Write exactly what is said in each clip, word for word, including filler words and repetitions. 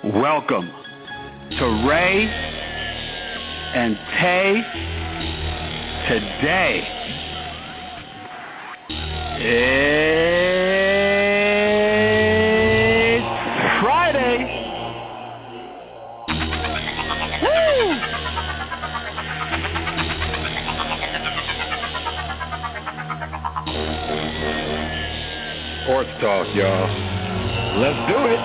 Welcome to Ray and Tay Today. It's Friday. Woo! Sports talk, y'all. Let's do it.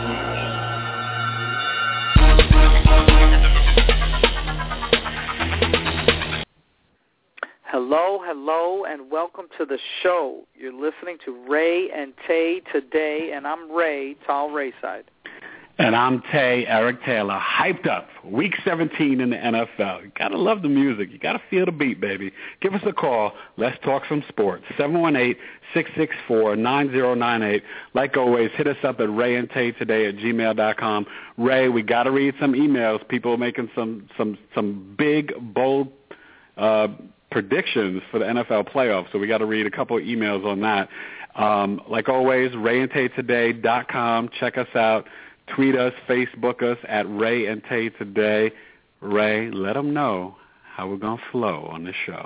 Hello, hello, and welcome to the show. You're listening to Ray and Tay Today, and I'm Ray, Tal Rayside. And I'm Tay, Eric Taylor, hyped up. Week seventeen in the N F L. You got to love the music. You got to feel the beat, baby. Give us a call. Let's talk some sports. seven one eight, six six four, nine zero nine eight. Like always, hit us up at ray and tay today at gmail dot com. Ray, we got to read some emails. People are making some, some, some big, bold uh predictions for the N F L playoffs, so we got to read a couple of emails on that. Um, like always, ray and tay today dot com. Check us out. Tweet us, Facebook us at Ray and Tay Today. Ray, let them know how we're going to flow on this show.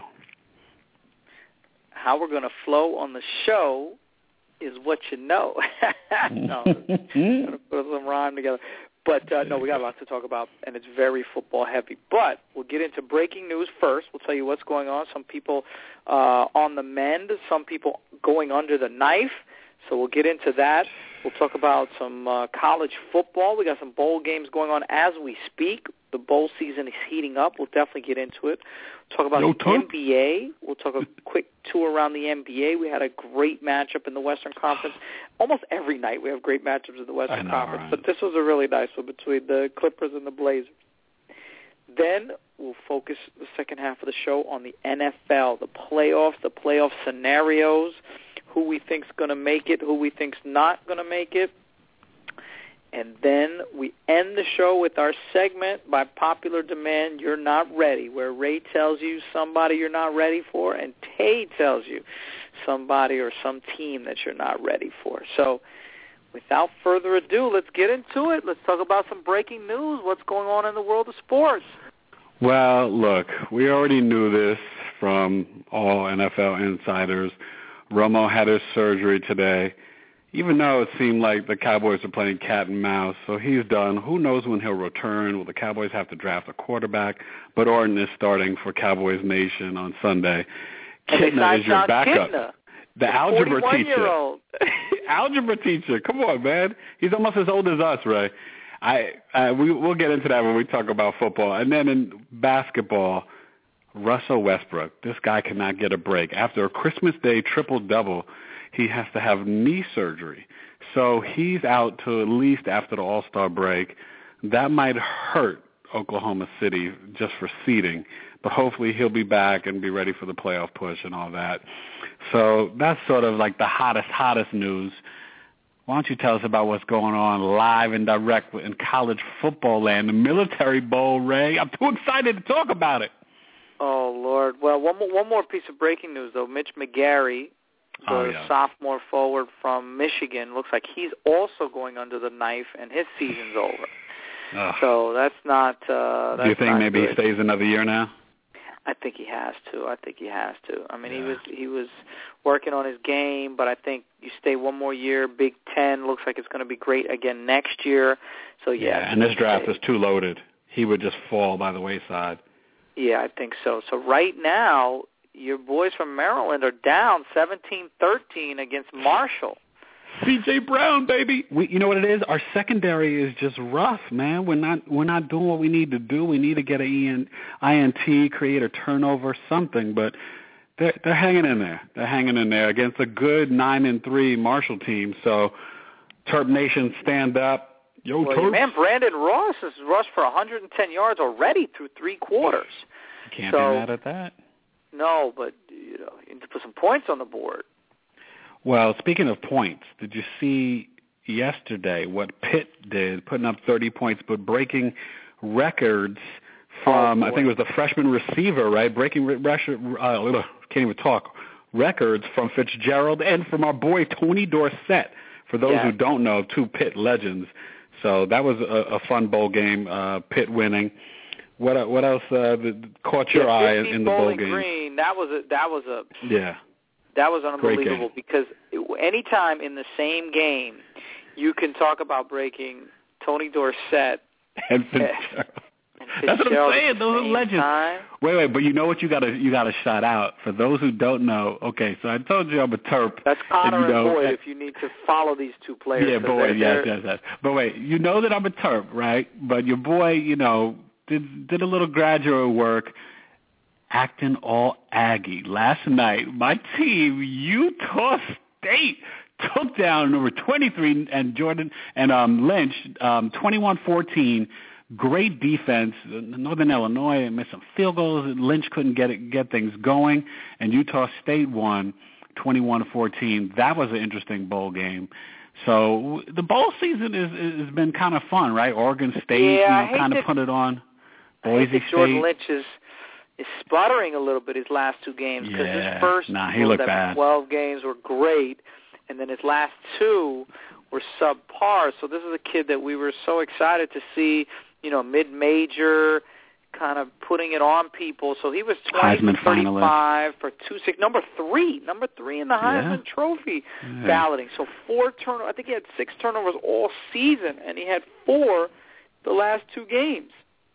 How we're going to flow on the show is what you know. No, going to put some rhyme together. But, uh, no, we got a lot to talk about, and it's very football heavy. But we'll get into breaking news first. We'll tell you what's going on. Some people uh, on the mend, some people going under the knife. So we'll get into that. We'll talk about some uh, college football. We got some bowl games going on as we speak. The bowl season is heating up. We'll definitely get into it. We'll talk about no the N B A. We'll talk a quick tour around the N B A. We had a great matchup in the Western Conference. Almost every night we have great matchups in the Western know, Conference, right? but this was a really nice one between the Clippers and the Blazers. Then we'll focus the second half of the show on the N F L, the playoffs, the playoff scenarios, who we think's going to make it, who we think's not going to make it. And then we end the show with our segment, by popular demand, You're Not Ready, where Ray tells you somebody you're not ready for, and Tay tells you somebody or some team that you're not ready for. So without further ado, let's get into it. Let's talk about some breaking news. What's going on in the world of sports? Well, look, we already knew this from all N F L insiders. Romo had his surgery today, even though it seemed like the Cowboys were playing cat and mouse. So he's done. Who knows when he'll return? Will the Cowboys have to draft a quarterback? But Orton is starting for Cowboys Nation on Sunday. Kitna is your John backup. Kitna, the algebra teacher. teacher. Algebra teacher. Come on, man. He's almost as old as us, Ray. I, I we, we'll get into that when we talk about football. And then in basketball, Russell Westbrook, this guy cannot get a break. After a Christmas Day triple-double, he has to have knee surgery. So he's out to at least after the All-Star break. That might hurt Oklahoma City just for seeding, but hopefully he'll be back and be ready for the playoff push and all that. So that's sort of like the hottest, hottest news. Why don't you tell us about what's going on live and direct in college football land, the Military Bowl, Ray? I'm too excited to talk about it. Oh, Lord. Well, one more, one more piece of breaking news, though. Mitch McGary, the oh, yeah. sophomore forward from Michigan, looks like he's also going under the knife, and his season's over. Ugh. So that's not uh, that's Do you think not maybe good. he stays another year now? I think he has to. I think he has to. I mean, yeah. he was he was working on his game, but I think you stay one more year. Big Ten looks like it's going to be great again next year. So, yeah. Yeah, and this draft is too loaded. He would just fall by the wayside. Yeah, I think so. So right now, your boys from Maryland are down seventeen thirteen against Marshall. C J Brown, baby. We, you know what it is? Our secondary is just rough, man. We're not we're not doing what we need to do. We need to get an I N T, create a turnover, something. But they're they're hanging in there. They're hanging in there against a good nine and three Marshall team. So, Terp Nation, stand up. Yo, well, Terps. man, Brandon Ross has rushed for one hundred ten yards already through three quarters. You can't so, be mad at that. No, but you know, you need to put some points on the board. Well, speaking of points, did you see yesterday what Pitt did, putting up thirty points, but breaking records from, oh, I think it was the freshman receiver, right, breaking, uh, can't even talk, records from Fitzgerald and from our boy Tony Dorsett, for those yeah. who don't know, two Pitt legends. So that was a, a fun bowl game, uh, Pitt winning. What what else uh, caught your yeah, eye in the bowl game? Green, that was a that was a yeah, that was unbelievable because it, anytime in the same game you can talk about breaking Tony Dorsett and Fitzgerald. That's what I'm saying. Those are legends. Time. Wait, wait, but you know what? You got to you got to shout out for those who don't know. Okay, so I told you I'm a Terp. That's Connor and, you know, and Boyd. If you need to follow these two players. Yeah, Boyd. Yes, yes, yes. But wait, you know that I'm a Terp, right? But your boy, you know, did did a little graduate work, acting all Aggie last night. My team, Utah State, took down number twenty-three and Jordan and um, Lynch, um, twenty-one fourteen. Great defense. Northern Illinois missed some field goals. Lynch couldn't get it, get things going, and Utah State won twenty-one fourteen. That was an interesting bowl game. So the bowl season is has been kind of fun, right? Oregon State, yeah, you know, kind of put it on. Boise I hate that State. Jordan Lynch is is sputtering a little bit his last two games because yeah. his first nah, he looked bad. twelve games were great, and then his last two were subpar. So this is a kid that we were so excited to see. You know, mid-major, kind of putting it on people. So he was twenty for thirty-five for two six. Number three, number three in the Heisman yeah. Trophy yeah. balloting. So four turnovers. I think he had six turnovers all season, and he had four the last two games.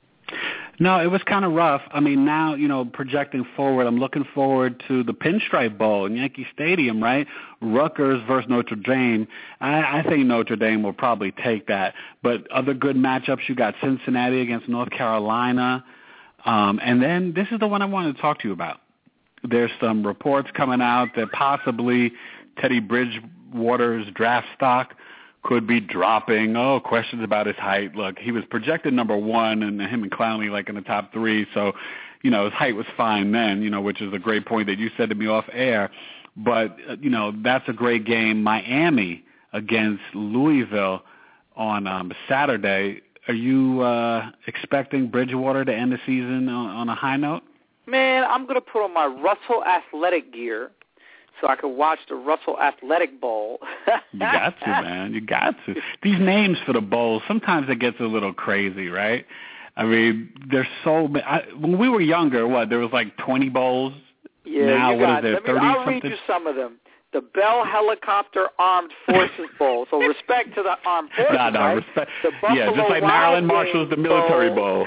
No, it was kind of rough. I mean, now, you know, projecting forward, I'm looking forward to the Pinstripe Bowl in Yankee Stadium, right? Rutgers versus Notre Dame. I, I think Notre Dame will probably take that. But other good matchups, you got Cincinnati against North Carolina. Um, and then this is the one I wanted to talk to you about. There's some reports coming out that possibly Teddy Bridgewater's draft stock could be dropping. Oh, questions about his height. Look, he was projected number one, and him and Clowney like in the top three. So, you know, his height was fine then, you know, which is a great point that you said to me off air. But, uh, you know, that's a great game. Miami against Louisville on um, Saturday. Are you uh, expecting Bridgewater to end the season on, on a high note? Man, I'm going to put on my Russell athletic gear so I could watch the Russell Athletic Bowl. You got to, man. You got to. These names for the bowls, sometimes it gets a little crazy, right? I mean, there's so many. I, when we were younger, what, there was like twenty bowls? Yeah, now, you what got is there, Let me, I'll something? read you some of them. The Bell Helicopter Armed Forces Bowl. So respect to the Armed Forces, no, no, right? respect. The yeah, just like Maryland Marshall's the Military Bowl.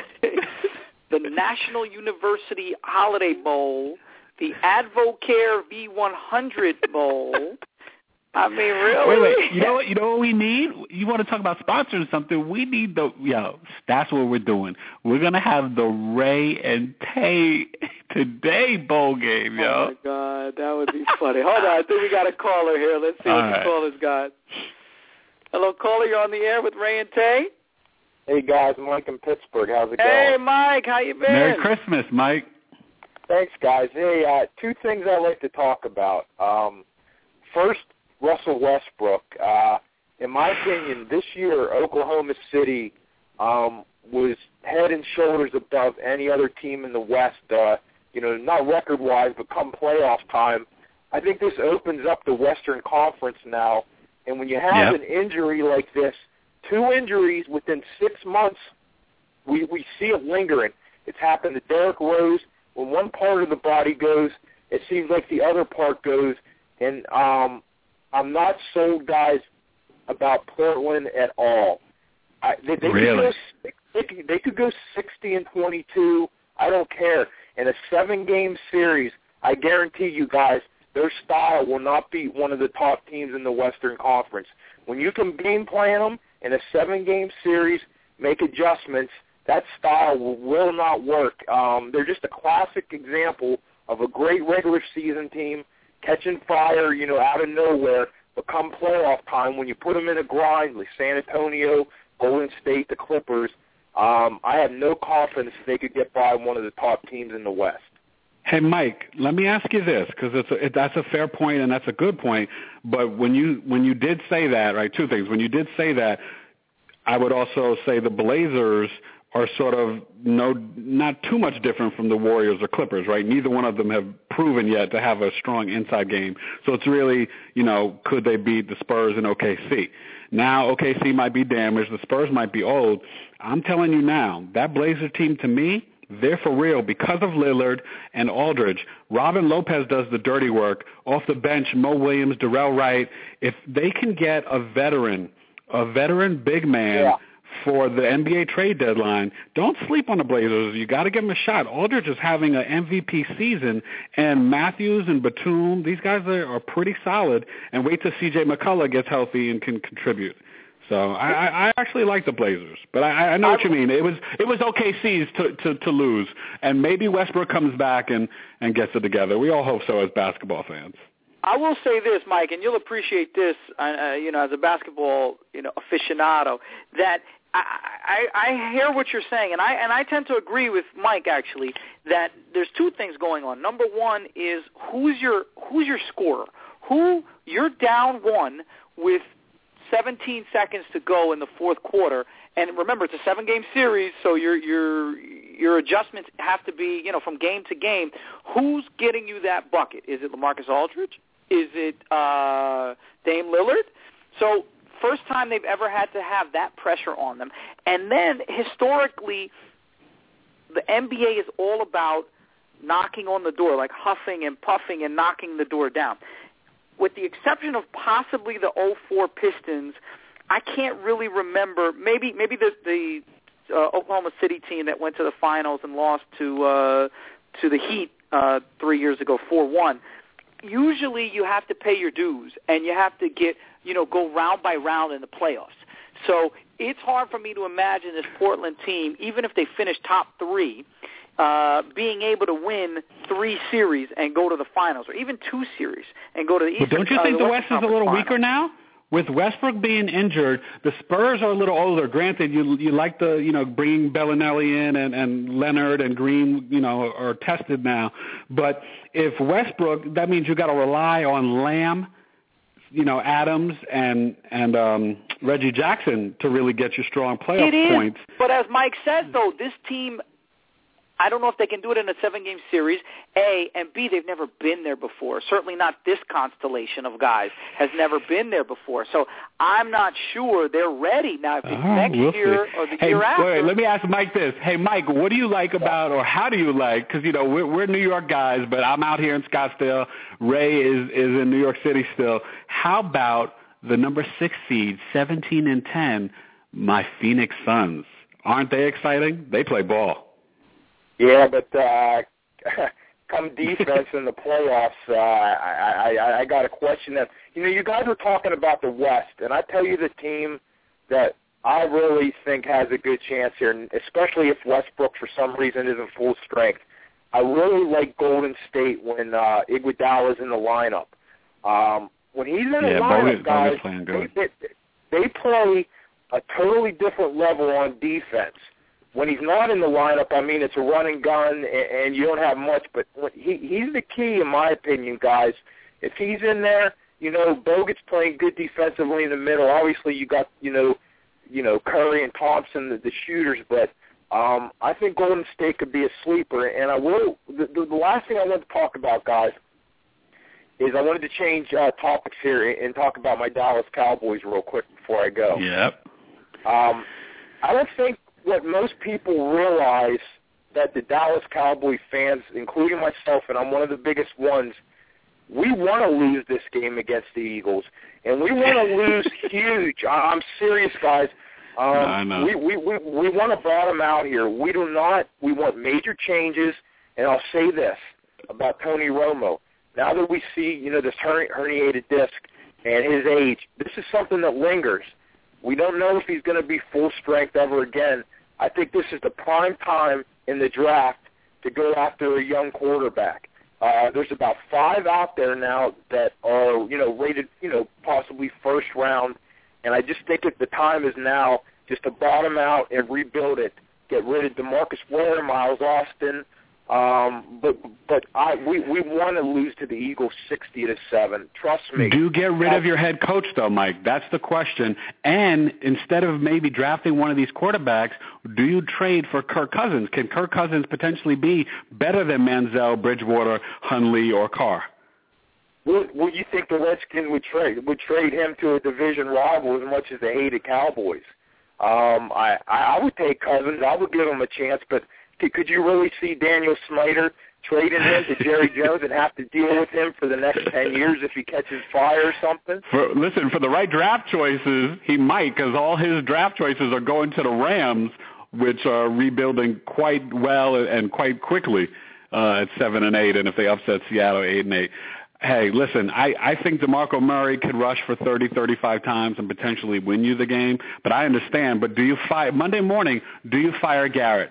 The National University Holiday Bowl. The Advocare V one hundred Bowl. I mean, really? Wait, wait. You know what? You know what we need? You want to talk about sponsoring something? We need the yo. That's what we're doing. We're gonna have the Ray and Tay Today bowl game, yo. Oh my God, that would be funny. Hold on, I think we got a caller here. Let's see All what right. the caller's got. Hello, caller. You're on the air with Ray and Tay. Hey guys, Mike in Pittsburgh. How's it Hey, going? Mike. How you been? Merry Christmas, Mike. Thanks, guys. Hey, uh, two things I'd like to talk about. Um, first, Russell Westbrook. Uh, in my opinion, this year Oklahoma City um, was head and shoulders above any other team in the West. Uh, you know, not record-wise, but come playoff time. I think this opens up the Western Conference now. And when you have Yep. an injury like this, two injuries within six months, we we see it lingering. It's happened to Derrick Rose. When one part of the body goes, it seems like the other part goes. And um, I'm not sold, guys, about Portland at all. I, they, they Really? Could go, they, could, they could go sixty and twenty-two. I don't care. In a seven-game series, I guarantee you guys, their style will not beat one of the top teams in the Western Conference. When you can game plan them in a seven-game series, make adjustments, that style will, will not work. Um, they're just a classic example of a great regular season team catching fire, you know, out of nowhere. But come playoff time, when you put them in a grind, like San Antonio, Golden State, the Clippers, um, I have no confidence they could get by one of the top teams in the West. Hey, Mike, let me ask you this, because it's a, it, that's a fair point and that's a good point. But when you when you did say that, right, two things. When you did say that, I would also say the Blazers are sort of no, not too much different from the Warriors or Clippers, right? Neither one of them have proven yet to have a strong inside game. So it's really, you know, could they beat the Spurs and O K C? Now O K C might be damaged. The Spurs might be old. I'm telling you now, that Blazer team, to me, they're for real because of Lillard and Aldridge. Robin Lopez does the dirty work. Off the bench, Mo Williams, Darrell Wright. If they can get a veteran, a veteran big man, yeah, for the N B A trade deadline, don't sleep on the Blazers. You got to give them a shot. Aldridge is having an M V P season, and Matthews and Batum, these guys are, are pretty solid. And wait till C J McCullough gets healthy and can contribute. So I, I actually like the Blazers, but I, I know what you mean. It was it was O K C's to, to, to lose, and maybe Westbrook comes back and, and gets it together. We all hope so as basketball fans. I will say this, Mike, and you'll appreciate this, uh, you know, as a basketball, you know, aficionado, that I, I, I hear what you're saying, and I and I tend to agree with Mike actually that there's two things going on. Number one is who's your who's your scorer? Who you're down one with seventeen seconds to go in the fourth quarter, and remember it's a seven-game series, so your your your adjustments have to be, you know, from game to game. Who's getting you that bucket? Is it LaMarcus Aldridge? Is it uh, Dame Lillard? So first time they've ever had to have that pressure on them. And then historically, the N B A is all about knocking on the door, like huffing and puffing and knocking the door down. With the exception of possibly the oh four Pistons, I can't really remember. Maybe maybe the, the uh, Oklahoma City team that went to the finals and lost to uh, to the Heat uh, three years ago, four one. Usually you have to pay your dues, and you have to get, you know, go round by round in the playoffs. So it's hard for me to imagine this Portland team, even if they finish top three, uh, being able to win three series and go to the finals, or even two series and go to the Eastern. But don't you think uh, the the West is a little final. weaker now? With Westbrook being injured, the Spurs are a little older. Granted, you you like the, you know, bringing Bellinelli in and, and Leonard and Green, you know, are tested now. But if Westbrook, that means you got to rely on Lamb, you know, Adams and and um, Reggie Jackson to really get you strong playoff it is, points. But as Mike said, though, this team, I don't know if they can do it in a seven-game series, A, and B, they've never been there before. Certainly not this constellation of guys has never been there before. So I'm not sure they're ready. Now, if it's oh, next we'll year see. or the hey, year after. Wait, let me ask Mike this. Hey, Mike, what do you like about, or how do you like, because, you know, we're, we're New York guys, but I'm out here in Scottsdale. Ray is, is in New York City still. How about the number six seed, seventeen and ten, my Phoenix Suns? Aren't they exciting? They play ball. Yeah, but uh, come defense in the playoffs, uh, I, I, I got to question them. You know, you guys were talking about the West, and I tell you the team that I really think has a good chance here, and especially if Westbrook for some reason isn't full strength. I really like Golden State when uh, Iguodala's in the lineup. Um, when he's in the yeah, lineup, Bogut, guys, Bogut good. They, they, they play a totally different level on defense. When he's not in the lineup, I mean, it's a run and gun, and, and you don't have much. But he, he's the key, in my opinion, guys. If he's in there, you know, Bogut's playing good defensively in the middle. Obviously, you got, you know, you know Curry and Thompson, the, the shooters. But um, I think Golden State could be a sleeper. And I will. The, the, the last thing I want to talk about, guys, is I wanted to change uh, topics here and talk about my Dallas Cowboys real quick before I go. Yep. Um, I don't think what most people realize that the Dallas Cowboy fans, including myself, and I'm one of the biggest ones, we want to lose this game against the Eagles, and we want to lose huge. I'm serious, guys. Um, no, I know. We we we, we want to bottom out here. We do not. We want major changes, and I'll say this about Tony Romo. Now that we see, you know, this herni- herniated disc and his age, this is something that lingers. We don't know if he's going to be full strength ever again. I think this is the prime time in the draft to go after a young quarterback. Uh, there's about five out there now that are, you know, rated, you know, possibly first round, and I just think that the time is now just to bottom out and rebuild it. Get rid of DeMarcus Ware, Miles Austin, Um, but but I we, we want to lose to the Eagles sixty to seven. Trust me. Do get rid of your head coach, though, Mike. That's the question. And instead of maybe drafting one of these quarterbacks, do you trade for Kirk Cousins? Can Kirk Cousins potentially be better than Manziel, Bridgewater, Hundley, or Carr? Well, well, you think the Redskins would trade would trade him to a division rival as much as they hated Cowboys? Um, I I would take Cousins. I would give him a chance, but could you really see Daniel Snyder trading him to Jerry Jones and have to deal with him for the next ten years if he catches fire or something? For, listen, for the right draft choices, he might, because all his draft choices are going to the Rams, which are rebuilding quite well and quite quickly uh, at seven and eight, and if they upset Seattle, eight and eight. Hey, listen, I, I think DeMarco Murray could rush for thirty, thirty-five times and potentially win you the game, but I understand. But do you fire Monday morning? Do you fire Garrett?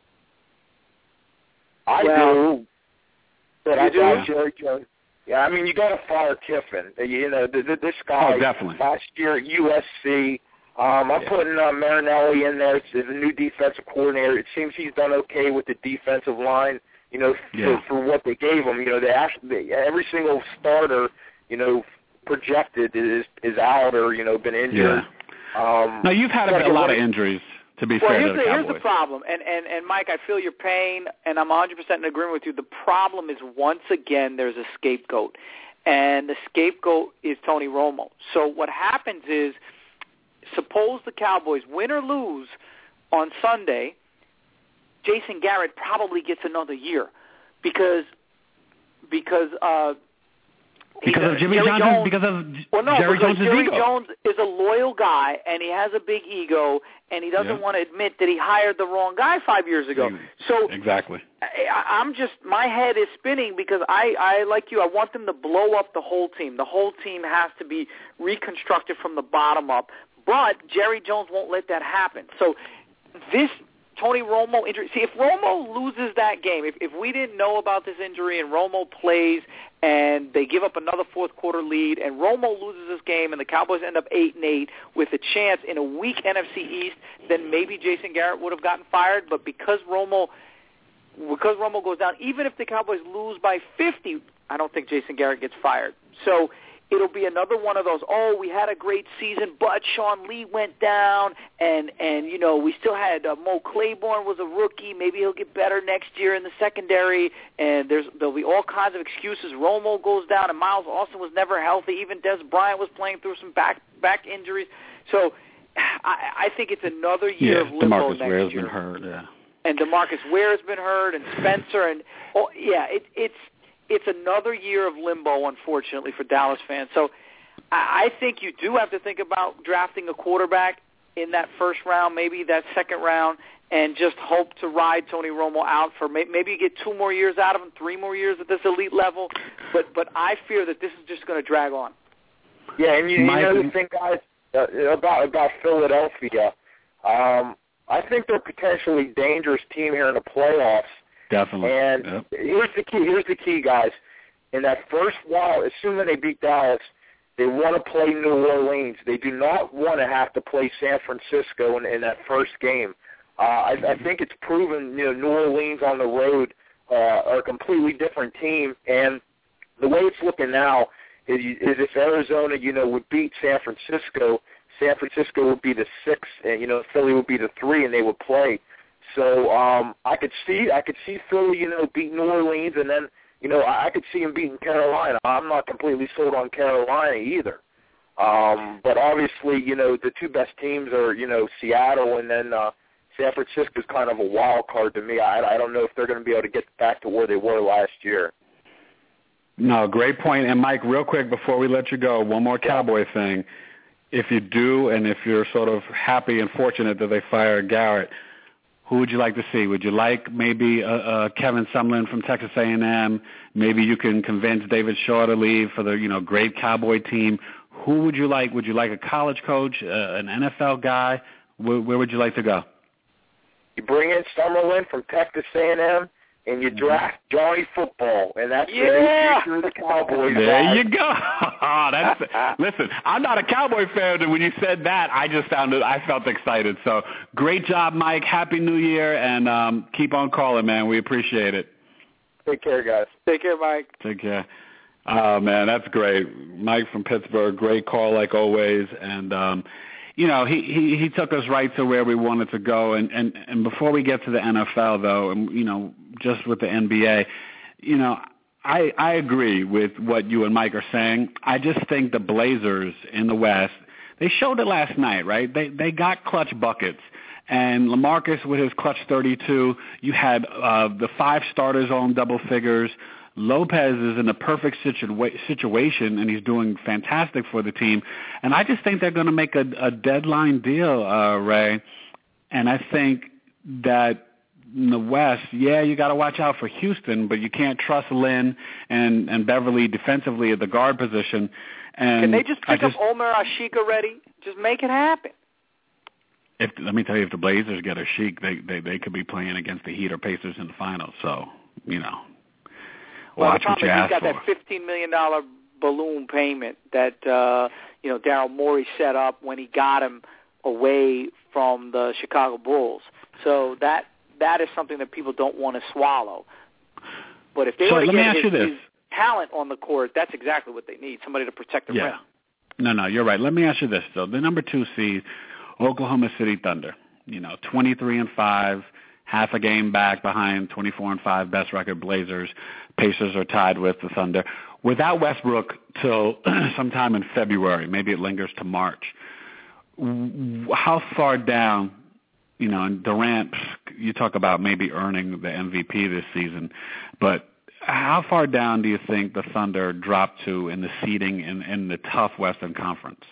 I well, do, but you I do? got Jerry Jones. Yeah, I mean, you got to fire Kiffin. You know, the, the, this guy Oh, definitely. last year at U S C. Um, I'm Yeah. putting uh, Marinelli in there as a new defensive coordinator. It seems he's done okay with the defensive line. You know, for, Yeah. for what they gave him. You know, they actually they, every single starter, you know, projected is is out or you know been injured. Yeah. Um, Now, you've had a, a lot of injuries, to be Well, fair here's to the, the here's Cowboys. the problem, and, and, and Mike, I feel your pain, and I'm one hundred percent in agreement with you. The problem is, once again, there's a scapegoat, and the scapegoat is Tony Romo. So what happens is, suppose the Cowboys win or lose on Sunday, Jason Garrett probably gets another year because because uh, Because of Jimmy Jerry Johnson, Jones, because of well, no, Jerry because Jones' Jerry ego. Jones is a loyal guy, and he has a big ego, and he doesn't Yeah. want to admit that he hired the wrong guy five years ago. So Exactly. I, I'm just, my head is spinning because I, I, like you, I want them to blow up the whole team. The whole team has to be reconstructed from the bottom up, but Jerry Jones won't let that happen. So this Tony Romo injury, see, if Romo loses that game, if, if we didn't know about this injury and Romo plays and they give up another fourth quarter lead and Romo loses this game and the Cowboys end up eight and eight with a chance in a weak N F C East, then maybe Jason Garrett would have gotten fired. But because Romo, because Romo goes down, even if the Cowboys lose by fifty, I don't think Jason Garrett gets fired. So it'll be another one of those, oh, we had a great season, but Sean Lee went down, and, and you know, we still had uh, Mo Claiborne was a rookie. Maybe he'll get better next year in the secondary, and there's there'll be all kinds of excuses. Romo goes down, and Miles Austin was never healthy. Even Des Bryant was playing through some back back injuries. So I, I think it's another year Yeah, of limbo DeMarcus next Ware's year. been hurt, yeah. And DeMarcus Ware has been hurt, and Spencer, and oh, yeah, it, it's it's another year of limbo, unfortunately, for Dallas fans. So I, I think you do have to think about drafting a quarterback in that first round, maybe that second round, and just hope to ride Tony Romo out for may, maybe you get two more years out of him, three more years at this elite level. But but I fear that this is just going to drag on. Yeah, and you, you Mike, know the thing, guys, uh, about about Philadelphia. Um, I think they're potentially a dangerous team here in the playoffs. Definitely. And Yep. here's the key. Here's the key, guys. In that first while, assuming they beat Dallas, they want to play New Orleans. They do not want to have to play San Francisco in, in that first game. Uh, I, I think it's proven, you know, New Orleans on the road uh, are a completely different team. And the way it's looking now is, is if Arizona, you know, would beat San Francisco, San Francisco would be the six, and you know, Philly would be the three, and they would play. So um, I could see, I could see Philly, you know, beat New Orleans, and then, you know, I, I could see him beating Carolina. I'm not completely sold on Carolina either. Um, but obviously, you know, the two best teams are, you know, Seattle, and then uh, San Francisco is kind of a wild card to me. I, I don't know if they're going to be able to get back to where they were last year. No, great point. And, Mike, real quick before we let you go, one more Cowboy thing. If you do and if you're sort of happy and fortunate that they fire Garrett, who would you like to see? Would you like maybe uh, uh, Kevin Sumlin from Texas A and M? Maybe you can convince David Shaw to leave for the, you know, great Cowboy team. Who would you like? Would you like a college coach, uh, an N F L guy? Where, where would you like to go? You bring in Summerlin from Texas A and M, and you draft Johnny Football, and that's Yeah. the new future of the Cowboys. There guys. you go. That's listen. I'm not a Cowboy fan, and when you said that, I just sounded. I felt excited. So great job, Mike. Happy New Year, and um, keep on calling, man. We appreciate it. Take care, guys. Take care, Mike. Take care. Oh, man, that's great. Mike from Pittsburgh, great call like always. And, um, you know, he, he, he took us right to where we wanted to go. And, and, and before we get to the N F L, though, and, you know, just with the N B A, you know, I, I agree with what you and Mike are saying. I just think the Blazers in the West, they showed it last night, right? They they got clutch buckets. And LaMarcus with his clutch thirty-two, you had uh, the five starters on double figures. Lopez is in a perfect situa- situation, and he's doing fantastic for the team. And I just think they're going to make a, a deadline deal, uh, Ray. And I think that in the West, yeah, you got to watch out for Houston, but you can't trust Lynn and, and Beverly defensively at the guard position. And Can they just pick just, up Omer Ashik already? Just make it happen. If, let me tell you, if the Blazers get Ashik, they, they they could be playing against the Heat or Pacers in the finals. So, you know, well, watch what you ask for. He's got for. that fifteen million dollars balloon payment that, uh, you know, Daryl Morey set up when he got him away from the Chicago Bulls. So that that is something that people don't want to swallow. But if they so want to get his, his talent on the court, that's exactly what they need, somebody to protect the yeah. rim. No, no, you're right. Let me ask you this, though. The number two seed, Oklahoma City Thunder, you know, twenty-three and five, half a game back behind twenty-four and five, best record Blazers. Pacers are tied with the Thunder. Without Westbrook till sometime in February, maybe it lingers to March. How far down, you know, and Durant, you talk about maybe earning the M V P this season, but how far down do you think the Thunder drop to in the seeding in, in the tough Western Conference?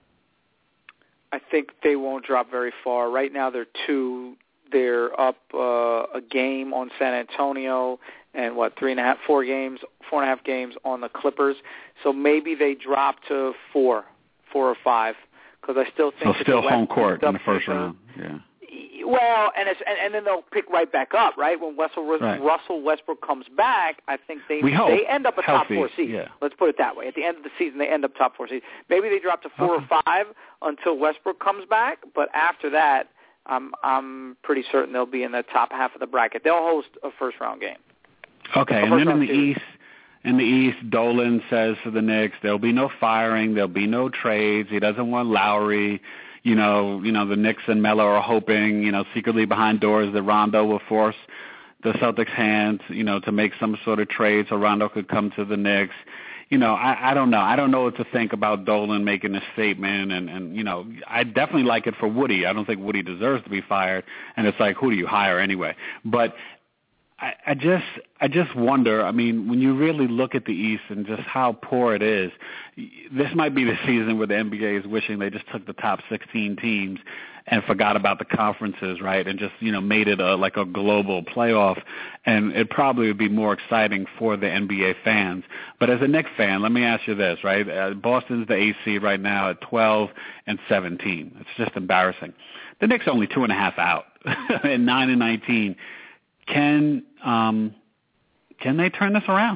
I think they won't drop very far. Right now they're two. They're up uh, a game on San Antonio and, what, three and a half, four games, four and a half games on the Clippers. So maybe they drop to four, four or five, because I still think so still the home court in the first round. Yeah. Well, and, it's, and and then they'll pick right back up, right? When Russell, right. Russell Westbrook comes back, I think they we hope. they end up a Healthy. top four seed. Yeah. Let's put it that way. At the end of the season, they end up top four seed. Maybe they drop to four okay. or five until Westbrook comes back, but after that, I'm I'm pretty certain they'll be in the top half of the bracket. They'll host a first round game. Okay, and then in the series. East. In the East, Dolan says for the Knicks, there'll be no firing, there'll be no trades. He doesn't want Lowry. You know, you know, the Knicks and Melo are hoping, you know, secretly behind doors that Rondo will force the Celtics' hand, you know, to make some sort of trade so Rondo could come to the Knicks. You know, I, I don't know. I don't know what to think about Dolan making a statement, and, and, you know, I definitely like it for Woody. I don't think Woody deserves to be fired, and it's like, who do you hire anyway? But I, I just I just wonder, I mean, when you really look at the East and just how poor it is, this might be the season where the N B A is wishing they just took the top sixteen teams and forgot about the conferences, right, and just, you know, made it a, like a global playoff, and it probably would be more exciting for the N B A fans. But as a Knicks fan, let me ask you this, right, uh, Boston's the eighth seed right now at twelve and seventeen. It's just embarrassing. The Knicks are only two and a half out at nine and nineteen. Can um, can they turn this around?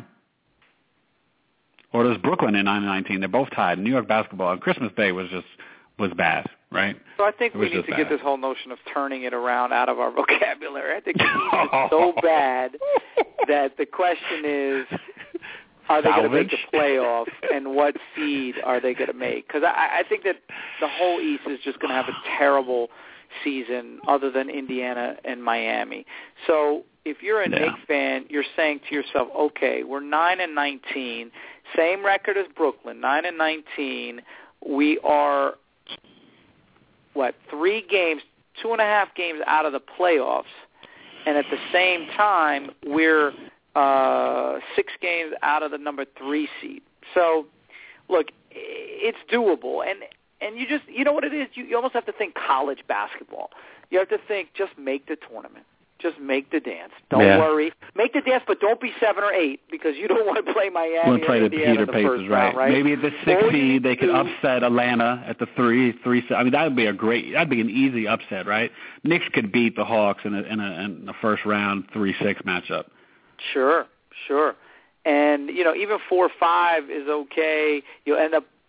Or does Brooklyn in nine and nineteen? They're both tied. New York basketball on Christmas Day was just was bad, right? So I think we need to bad. get this whole notion of turning it around out of our vocabulary. I think the East is so bad that the question is, are they going to make the playoff, and what seed are they going to make? Because I, I think that the whole East is just going to have a terrible season other than Indiana and Miami. So if you're a yeah. Knicks fan, you're saying to yourself, okay, we're nine and nineteen, same record as Brooklyn, nine and nineteen. We are, what, three games, two and a half games out of the playoffs, and at the same time, we're uh, six games out of the number three seed. So, look, it's doable, and And you just, you know what it is? You, you almost have to think college basketball. You have to think, just make the tournament. Just make the dance. Don't yeah. worry. Make the dance, but don't be seven or eight, because you don't want to play Miami we'll play or the Indiana Heat or in the Pacers, first right. round, right? Maybe at the six All seed, they could do, upset Atlanta at the three, three. I mean, that would be a great, that'd be an easy upset, right? Knicks could beat the Hawks in a, in a, in a first round three six matchup. Sure, sure. And, you know, even four five is okay. You'll end up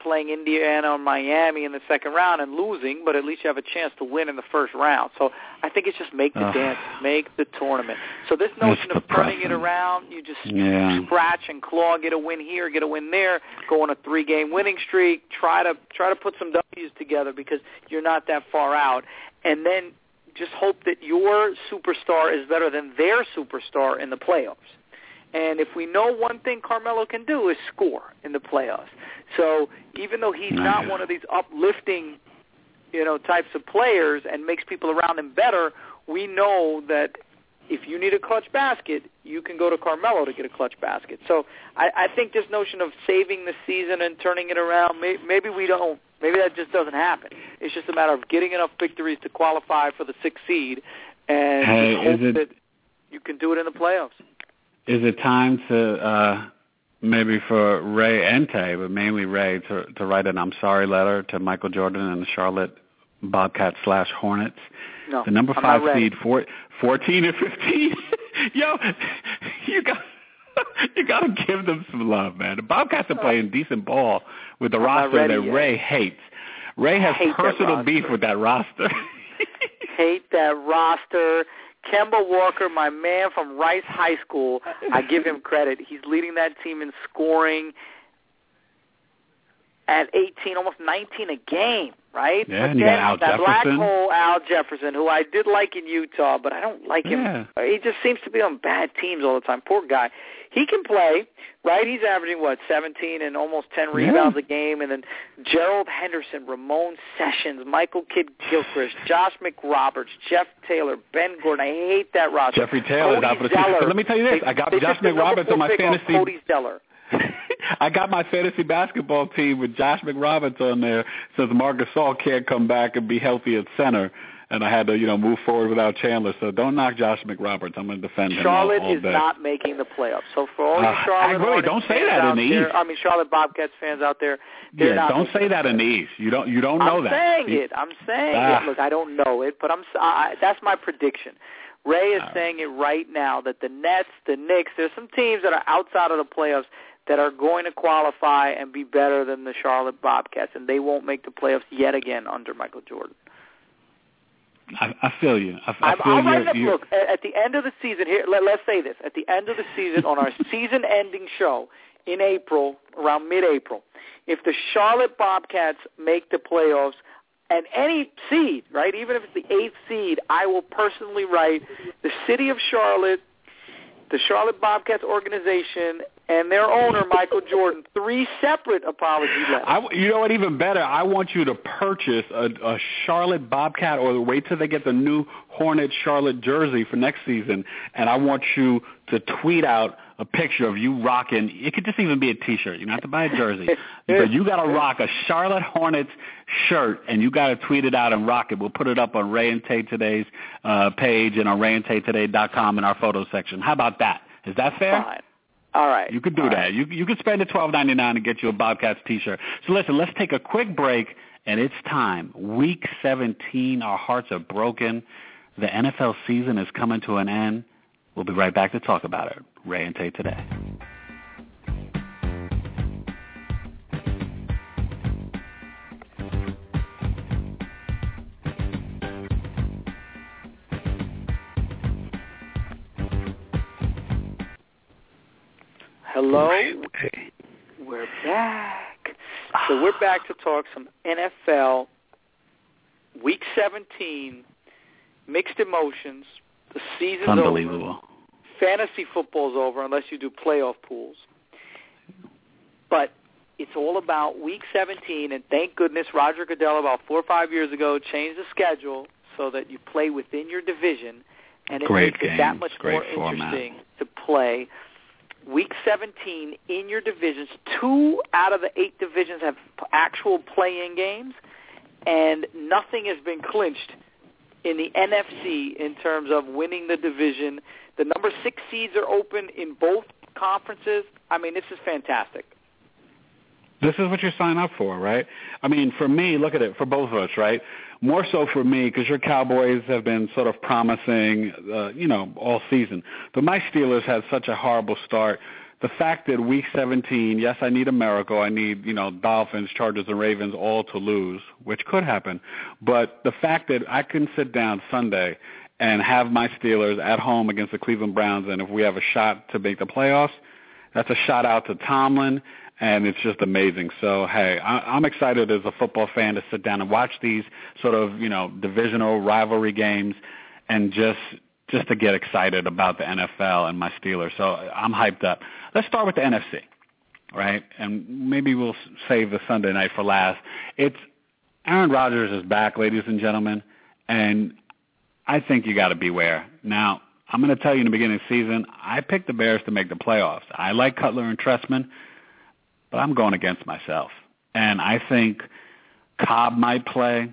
playing Indiana or Miami in the second round and losing, but at least you have a chance to win in the first round. So I think it's just make the uh, dance, make the tournament. So this notion of turning it around, you just yeah. scratch and claw, get a win here, get a win there, go on a three-game winning streak, try to try to put some W's together because you're not that far out, and then just hope that your superstar is better than their superstar in the playoffs. And if we know one thing Carmelo can do is score in the playoffs. So even though he's not one of these uplifting, you know, types of players and makes people around him better, we know that if you need a clutch basket, you can go to Carmelo to get a clutch basket. So I, I think this notion of saving the season and turning it around, may, maybe we don't. Maybe that just doesn't happen. It's just a matter of getting enough victories to qualify for the sixth seed and hey, just hope it, that you can do it in the playoffs. Is it time to uh, maybe for Ray and Tay, but mainly Ray, to, to write an I'm sorry letter to Michael Jordan and the Charlotte Bobcats slash Hornets? No, the number I'm five not ready. seed, four, fourteen and fifteen. Yo, you got you got to give them some love, man. The Bobcats are playing decent ball with the I'm roster that yet. Ray hates. Ray has personal beef with that roster. Hate that roster. Kemba Walker, my man from Rice High School, I give him credit. He's leading that team in scoring at eighteen, almost nineteen a game, right? Yeah, but and you then got Al that Jefferson. black hole Al Jefferson, who I did like in Utah, but I don't like him. Yeah. He just seems to be on bad teams all the time. Poor guy. He can play, right? He's averaging, what, seventeen and almost ten rebounds yeah. a game. And then Gerald Henderson, Ramon Sessions, Michael Kidd-Gilchrist, Josh McRoberts, Jeff Taylor, Ben Gordon. I hate that roster. Jeffrey Taylor's Cody out for the Zeller. season. But let me tell you this. They, I got they Josh McRoberts on my fantasy. Cody Zeller. I got my fantasy basketball team with Josh McRoberts on there since Marc Gasol can't come back and be healthy at center. And I had to, you know, move forward without Chandler. So don't knock Josh McRoberts. I'm going to defend him Charlotte all, all is day. not making the playoffs. So for all you uh, Charlotte I really Hornets don't say fans that out in the there, East. I mean Charlotte Bobcats fans out there, they're yeah, not. don't say that in the East. You don't. You don't know I'm that. Saying you, it. I'm saying ah. it. Look, I don't know it, but I'm. I, that's my prediction. Ray is uh, saying it right now that the Nets, the Knicks, there's some teams that are outside of the playoffs that are going to qualify and be better than the Charlotte Bobcats, and they won't make the playoffs yet again under Michael Jordan. I, I feel you. I, I feel I'll you. write look, at the end of the season, here, let, let's say this, at the end of the season, on our season-ending show in April, around mid-April, if the Charlotte Bobcats make the playoffs, and any seed, right, even if it's the eighth seed, I will personally write the city of Charlotte, the Charlotte Bobcats organization, and their owner, Michael Jordan, three separate apology letters. I, you know what, even better, I want you to purchase a, a Charlotte Bobcat or wait till they get the new Hornet Charlotte jersey for next season, and I want you to tweet out a picture of you rocking. It could just even be a T-shirt. You don't have to buy a jersey. But you got to rock a Charlotte Hornets shirt, and you got to tweet it out and rock it. We'll put it up on Ray and Tay Today's uh, page and on ray and tay today dot com in our photo section. How about that? Is that fair? Fine. All right. You could do All that. Right. You you could spend the twelve ninety-nine and get you a Bobcats T-shirt. So listen, let's take a quick break, and it's time. Week seventeen, our hearts are broken. The N F L season is coming to an end. We'll be right back to talk about it. Ray and Tay Today. Hello. We're back. So we're back to talk some N F L Week seventeen, mixed emotions. The season's Unbelievable. over. Fantasy football's over unless you do playoff pools. But it's all about Week seventeen, and thank goodness Roger Goodell about four or five years ago changed the schedule so that you play within your division, and it Great makes game. it that much Great more format. interesting to play Week seventeen in your divisions. Two out of the eight divisions have actual play-in games, and nothing has been clinched in the N F C in terms of winning the division. The number six seeds are open in both conferences. I mean, this is fantastic. This is what you sign up for, right? I mean, for me, look at it, for both of us, right? More so for me because your Cowboys have been sort of promising, uh, you know, all season. But my Steelers had such a horrible start the fact that Week seventeen, yes, I need a miracle. I need, you know, Dolphins, Chargers, and Ravens all to lose, which could happen. But the fact that I can sit down Sunday and have my Steelers at home against the Cleveland Browns, and if we have a shot to make the playoffs, that's a shout out to Tomlin, and it's just amazing. So, hey, I, I'm excited as a football fan to sit down and watch these sort of, you know, divisional rivalry games and just just to get excited about the N F L and my Steelers. So I'm hyped up. Let's start with the N F C, right? And maybe we'll save the Sunday night for last. It's Aaron Rodgers is back, ladies and gentlemen, and I think you got to beware. Now, I'm going to tell you in the beginning of the season, I picked the Bears to make the playoffs. I like Cutler and Trestman, but I'm going against myself. And I think Cobb might play.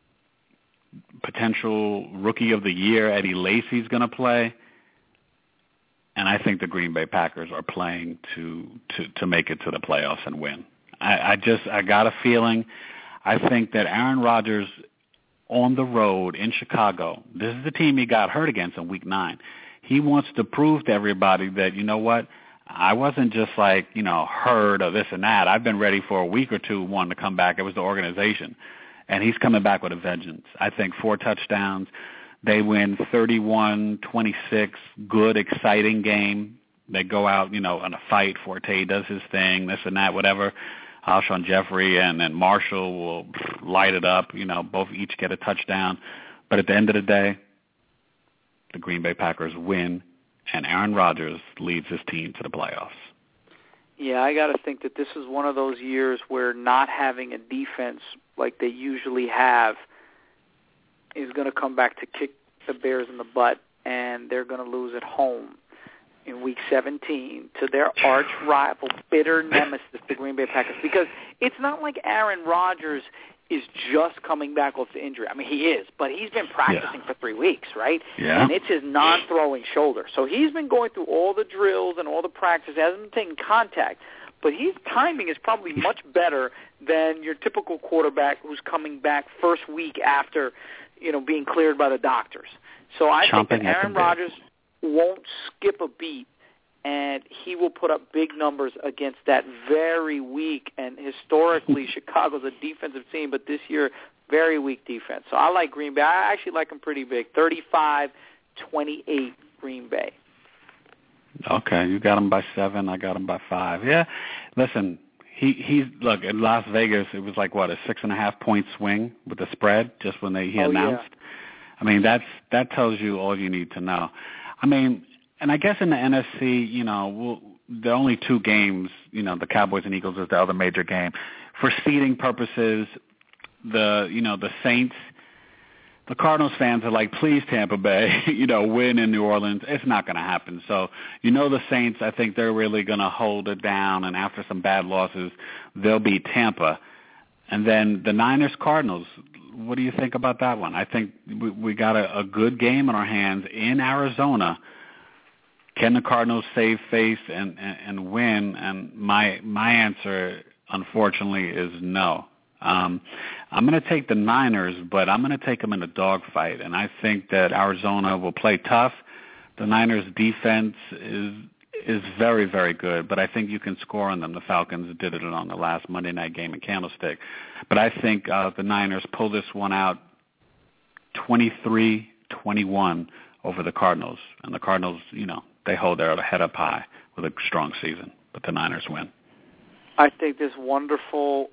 Potential Rookie of the Year, Eddie Lacy's going to play. And I think the Green Bay Packers are playing to, to, to make it to the playoffs and win. I, I just, I got a feeling. I think that Aaron Rodgers on the road in Chicago, this is the team he got hurt against in week nine. He wants to prove to everybody that, you know what, I wasn't just like, you know, hurt or this and that. I've been ready for a week or two, wanting to come back. It was the organization. And he's coming back with a vengeance. I think four touchdowns. They win thirty-one twenty-six, good, exciting game. They go out, you know, on a fight. Forte does his thing, this and that, whatever. Alshon Jeffrey and then Marshall will light it up. You know, both each get a touchdown. But at the end of the day, the Green Bay Packers win, and Aaron Rodgers leads his team to the playoffs. Yeah, I got to think that this is one of those years where not having a defense like they usually have is going to come back to kick the Bears in the butt, and they're going to lose at home in Week seventeen to their arch rival, bitter nemesis, the Green Bay Packers. Because it's not like Aaron Rodgers is just coming back off the injury. I mean, he is, but he's been practicing yeah. for three weeks, right? Yeah. And it's his non-throwing shoulder. So he's been going through all the drills and all the practice, hasn't been taking contact. But his timing is probably much better than your typical quarterback who's coming back first week after, you know, being cleared by the doctors. So I Chomping think that Aaron Rodgers won't skip a beat, and he will put up big numbers against that very weak, and historically Chicago's a defensive team, but this year, very weak defense. So I like Green Bay. I actually like them pretty big, thirty-five twenty-eight Green Bay. Okay, you got him by seven. I got him by five. Yeah, listen, he he's look in Las Vegas. It was like what a six and a half point swing with the spread just when they he oh, announced. Yeah. I mean that's that tells you all you need to know. I mean, and I guess in the N F C, you know, we'll, the only two games, you know, the Cowboys and Eagles is the other major game. For seeding purposes, the you know the Saints. The Cardinals fans are like, please, Tampa Bay, you know, win in New Orleans. It's not going to happen. So, you know, the Saints, I think they're really going to hold it down, and after some bad losses, they'll beat Tampa. And then the Niners-Cardinals, what do you think about that one? I think we, we got a, a good game on our hands in Arizona. Can the Cardinals save face and, and, and win? And my my answer, unfortunately, is no. Um, I'm going to take the Niners, but I'm going to take them in a dogfight, and I think that Arizona will play tough. The Niners' defense is is very, very good, but I think you can score on them. The Falcons did it on the last Monday night game in Candlestick. But I think uh, the Niners pull this one out twenty-three twenty-one over the Cardinals, and the Cardinals, you know, they hold their head up high with a strong season, but the Niners win. I think this wonderful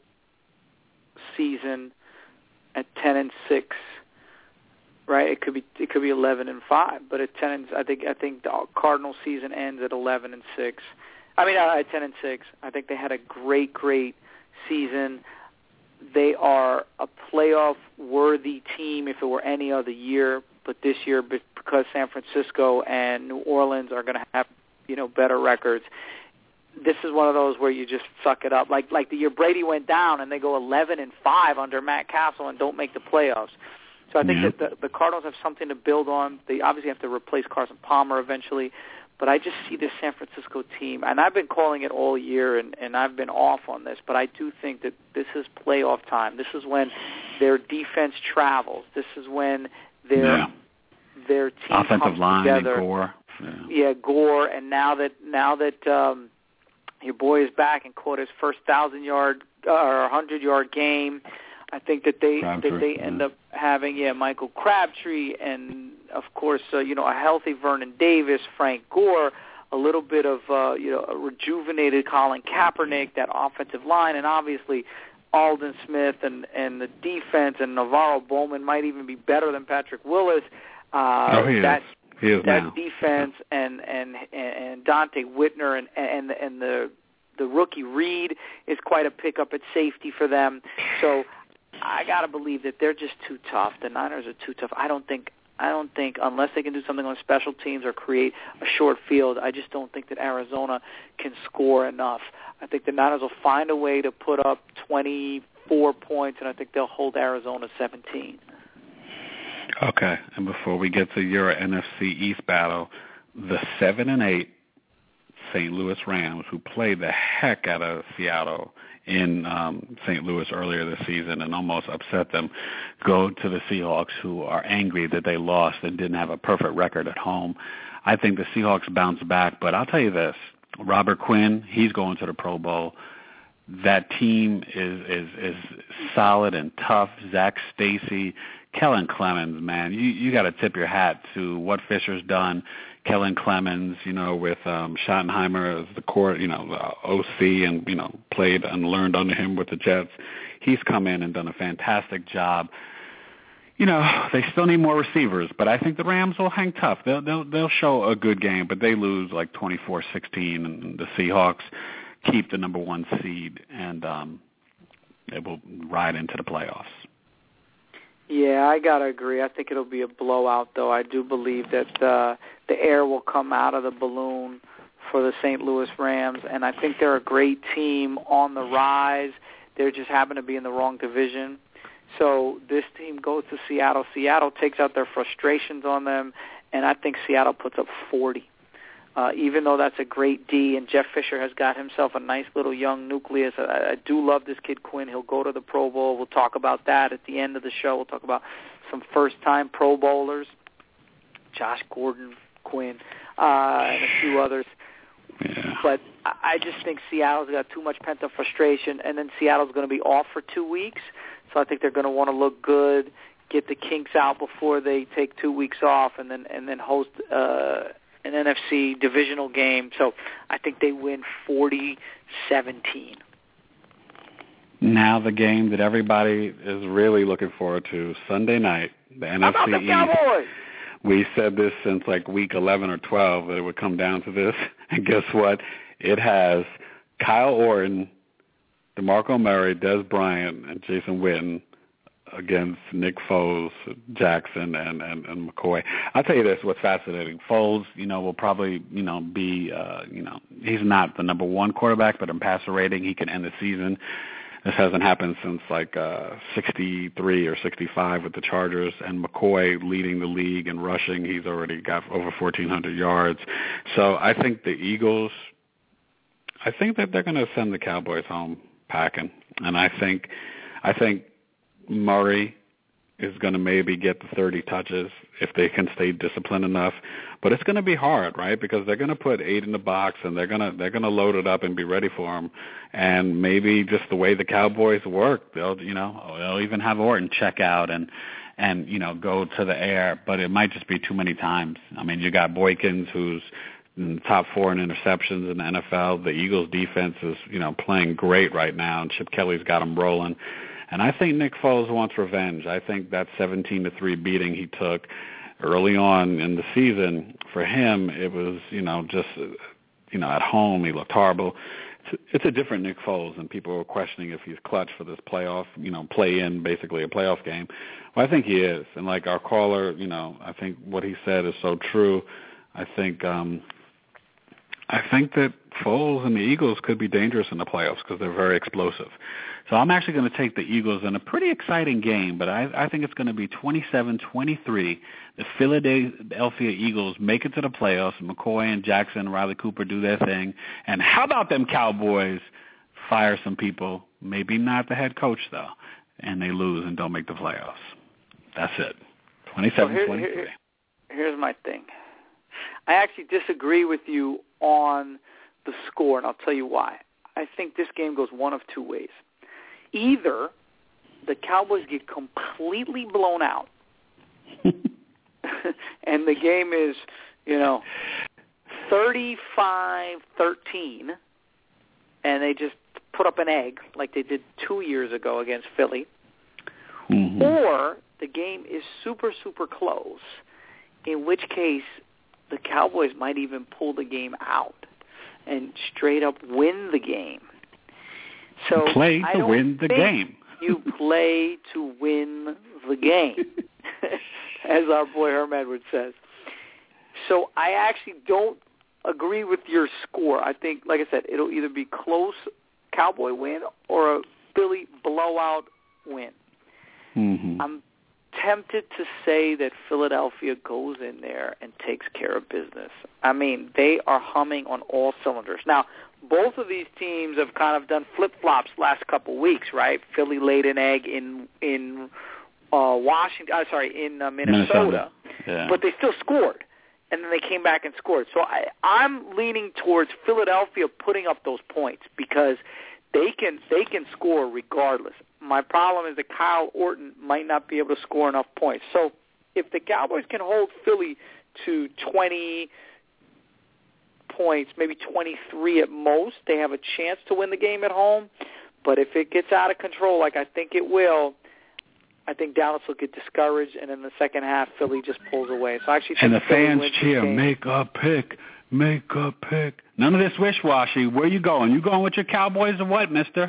season at ten and six, right? It could be it could be eleven and five, but at ten and I think I think the Cardinal season ends at eleven and six. I mean, uh, at ten and six. I think they had a great, great season. They are a playoff worthy team if it were any other year, but this year because San Francisco and New Orleans are going to have, you know, better records. This is one of those where you just suck it up. Like like the year Brady went down and they go eleven and five under Matt Castle and don't make the playoffs. So I think yeah. that the, the Cardinals have something to build on. They obviously have to replace Carson Palmer eventually, but I just see this San Francisco team, and I've been calling it all year, and, and I've been off on this, but I do think that this is playoff time. This is when their defense travels. This is when their yeah. their team offensive comes line together. And Gore. Yeah. yeah, Gore, and now that now that. Um, Your boy is back and caught his first thousand-yard or hundred-yard game. I think that they Crabtree, that they end yeah. up having, yeah, Michael Crabtree and, of course, uh, you know, a healthy Vernon Davis, Frank Gore, a little bit of, uh, you know, a rejuvenated Colin Kaepernick, that offensive line, and obviously Aldon Smith and, and the defense, and Navarro Bowman might even be better than Patrick Willis. Uh, oh, he that, is. He is that now. defense and, and, and Dante Whitner and, and, and the the rookie Reed is quite a pickup at safety for them. So I got to believe that they're just too tough. The Niners are too tough. I don't think I don't think unless they can do something on special teams or create a short field, I just don't think that Arizona can score enough. I think the Niners will find a way to put up twenty-four points, and I think they'll hold Arizona seventeen. Okay, and before we get to your N F C East battle, the seven and eight Saint Louis Rams, who played the heck out of Seattle in um, Saint Louis earlier this season and almost upset them, go to the Seahawks, who are angry that they lost and didn't have a perfect record at home. I think the Seahawks bounce back, but I'll tell you this, Robert Quinn, he's going to the Pro Bowl. That team is is, is solid and tough. Zach Stacy, Kellen Clemens, man, you, you got to tip your hat to what Fisher's done. Kellen Clemens, you know, with um, Schottenheimer as the court, you know, the O C, and, you know, played and learned under him with the Jets. He's come in and done a fantastic job. You know, they still need more receivers, but I think the Rams will hang tough. They'll they'll, they'll show a good game, but they lose like twenty-four sixteen, and the Seahawks keep the number one seed, and um, they will ride into the playoffs. Yeah, I got to agree. I think it'll be a blowout, though. I do believe that uh, the air will come out of the balloon for the Saint Louis Rams, and I think they're a great team on the rise. They just happen to be in the wrong division. So this team goes to Seattle. Seattle takes out their frustrations on them, and I think Seattle puts up forty. Uh, even though that's a great D, and Jeff Fisher has got himself a nice little young nucleus. I, I do love this kid Quinn. He'll go to the Pro Bowl. We'll talk about that at the end of the show. We'll talk about some first-time Pro Bowlers, Josh Gordon, Quinn, uh, and a few others. Yeah. But I just think Seattle's got too much pent-up frustration, and then Seattle's going to be off for two weeks. So I think they're going to want to look good, get the kinks out before they take two weeks off, and then and then host uh, an N F C divisional game. So I think they win forty seventeen. Now the game that everybody is really looking forward to, Sunday night, the N F C How about the Cowboys? East. We said this since like week eleven or twelve that it would come down to this. And guess what? It has Kyle Orton, DeMarco Murray, Des Bryant, and Jason Witten against Nick Foles, Jackson, and, and, and McCoy. I'll tell you this, what's fascinating. Foles, you know, will probably, you know, be, uh, you know, he's not the number one quarterback, but in passer rating, he can end the season. This hasn't happened since like uh, sixty-three or sixty-five with the Chargers, and McCoy leading the league in rushing. He's already got over fourteen hundred yards. So I think the Eagles, I think that they're going to send the Cowboys home packing, and I think, I think Murray is going to maybe get the thirty touches if they can stay disciplined enough. But it's going to be hard, right? Because they're going to put eight in the box, and they're going to they're going to load it up and be ready for them. And maybe just the way the Cowboys work, they'll you know they'll even have Orton check out and and you know go to the air. But it might just be too many times. I mean, you got Boykins, who's in the top four in interceptions in the N F L. The Eagles' defense is you know playing great right now, and Chip Kelly's got them rolling. And I think Nick Foles wants revenge. I think that seventeen to three beating he took early on in the season, for him, it was, you know, just, you know, at home he looked horrible. It's, it's a different Nick Foles, and people are questioning if he's clutch for this playoff, you know, play-in, basically a playoff game. Well, I think he is. And like our caller, you know, I think what he said is so true. I think um, I think that Foles and the Eagles could be dangerous in the playoffs because they're very explosive. So I'm actually going to take the Eagles in a pretty exciting game, but I, I think it's going to be twenty-seven twenty-three. The Philadelphia Eagles make it to the playoffs. McCoy and Jackson and Riley Cooper do their thing. And how about them Cowboys fire some people, maybe not the head coach, though, and they lose and don't make the playoffs. That's it, twenty-seven twenty-three. So here, here, here's my thing. I actually disagree with you on the score, and I'll tell you why. I think this game goes one of two ways. Either the Cowboys get completely blown out, and the game is, you know, thirty-five thirteen, and they just put up an egg like they did two years ago against Philly, mm-hmm. or the game is super, super close, in which case the Cowboys might even pull the game out and straight up win the game. So play I to don't win the think game. You play to win the game, as our boy Herm Edwards says. So I actually don't agree with your score. I think, like I said, it'll either be close Cowboy win or a Philly blowout win. Mm-hmm. I'm tempted to say that Philadelphia goes in there and takes care of business. I mean, they are humming on all cylinders. Now, both of these teams have kind of done flip-flops last couple weeks, right? Philly laid an egg in in uh, Washington. Uh, sorry, in uh, Minnesota, Minnesota. Yeah. But they still scored, and then they came back and scored. So I, I'm leaning towards Philadelphia putting up those points because they can they can score regardless. My problem is that Kyle Orton might not be able to score enough points. So if the Cowboys can hold Philly to twenty points, maybe twenty-three at most, they have a chance to win the game at home. But if it gets out of control, like I think it will, I think Dallas will get discouraged, and in the second half, Philly just pulls away. So I actually think and the Philly fans wins cheer, this game. make a pick, make a pick. None of this wish-washy. Where you going? You going with your Cowboys or what, mister?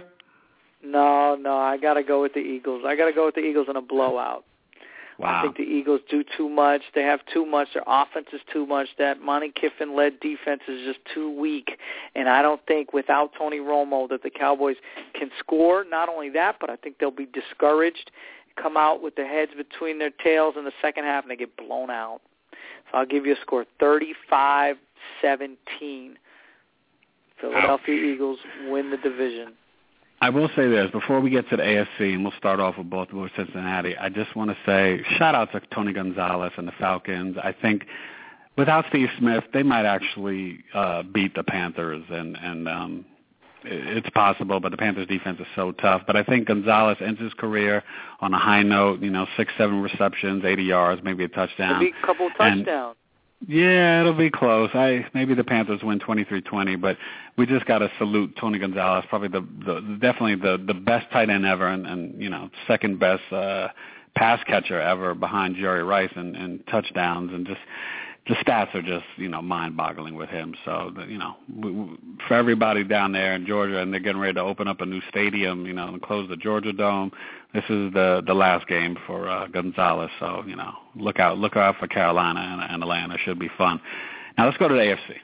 No, no, I got to go with the Eagles. I got to go with the Eagles in a blowout. Wow. I think the Eagles do too much. They have too much. Their offense is too much. That Monty Kiffin-led defense is just too weak. And I don't think without Tony Romo that the Cowboys can score. Not only that, but I think they'll be discouraged, come out with their heads between their tails in the second half, and they get blown out. So I'll give you a score, thirty-five seventeen. Philadelphia Ouch. Eagles win the division. I will say this, before we get to the A F C, and we'll start off with Baltimore, Cincinnati, I just want to say shout out to Tony Gonzalez and the Falcons. I think without Steve Smith, they might actually uh, beat the Panthers, and, and um, it's possible, but the Panthers' defense is so tough. But I think Gonzalez ends his career on a high note, you know, six, seven receptions, eighty yards, maybe a touchdown. Maybe a couple touchdowns. Yeah, it'll be close. I maybe the Panthers win twenty-three twenty, but we just got to salute Tony Gonzalez, probably the, the definitely the the best tight end ever, and, and you know second best uh, pass catcher ever behind Jerry Rice and, and touchdowns, and just the stats are just you know mind-boggling with him. So the, you know we, we, for everybody down there in Georgia, and they're getting ready to open up a new stadium, you know, and close the Georgia Dome. This is the the last game for uh, Gonzalez, so you know look out look out for Carolina and, and Atlanta. Should be fun. Now let's go to the A F C.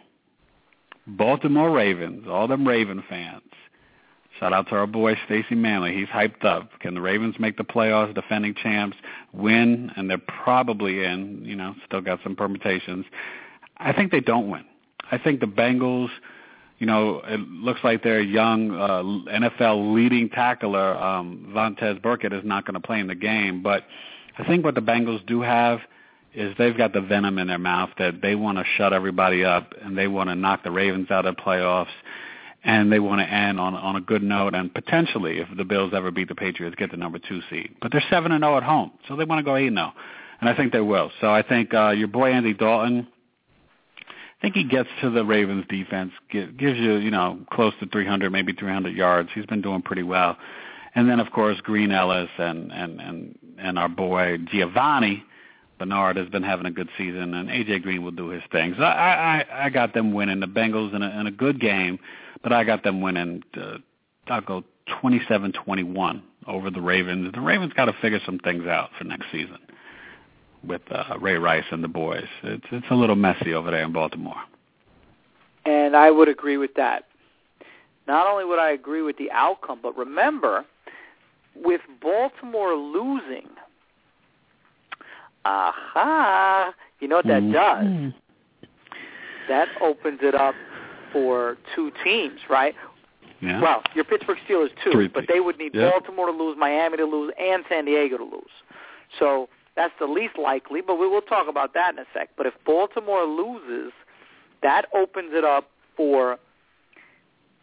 Baltimore Ravens, all them Raven fans. Shout out to our boy Stacey Manley. He's hyped up. Can the Ravens make the playoffs? Defending champs, win, and they're probably in. You know, still got some permutations. I think they don't win. I think the Bengals. You know, it looks like their young uh, N F L leading tackler, um, Vontaze Burkett, is not going to play in the game. But I think what the Bengals do have is they've got the venom in their mouth that they want to shut everybody up and they want to knock the Ravens out of the playoffs and they want to end on on a good note and potentially, if the Bills ever beat the Patriots, get the number two seed. But they're seven and zero at home, so they want to go eight and zero, and I think they will. So I think uh, your boy Andy Dalton. I think he gets to the Ravens defense, gives you, you know, close to three hundred, maybe three hundred yards. He's been doing pretty well. And then, of course, Green Ellis and, and, and, and our boy Giovanni Bernard has been having a good season, and A J Green will do his thing. So I, I, I got them winning the Bengals in a, in a good game, but I got them winning, uh, I'll go twenty-seven twenty-one over the Ravens. The Ravens got to figure some things out for next season with uh, Ray Rice and the boys. It's it's a little messy over there in Baltimore. And I would agree with that. Not only would I agree with the outcome, but remember, with Baltimore losing, aha, you know what that mm-hmm. does? That opens it up for two teams, right? Yeah. Well, your Pittsburgh Steelers too, Three but they would need yep. Baltimore to lose, Miami to lose, and San Diego to lose. So that's the least likely, but we will talk about that in a sec. But if Baltimore loses, that opens it up for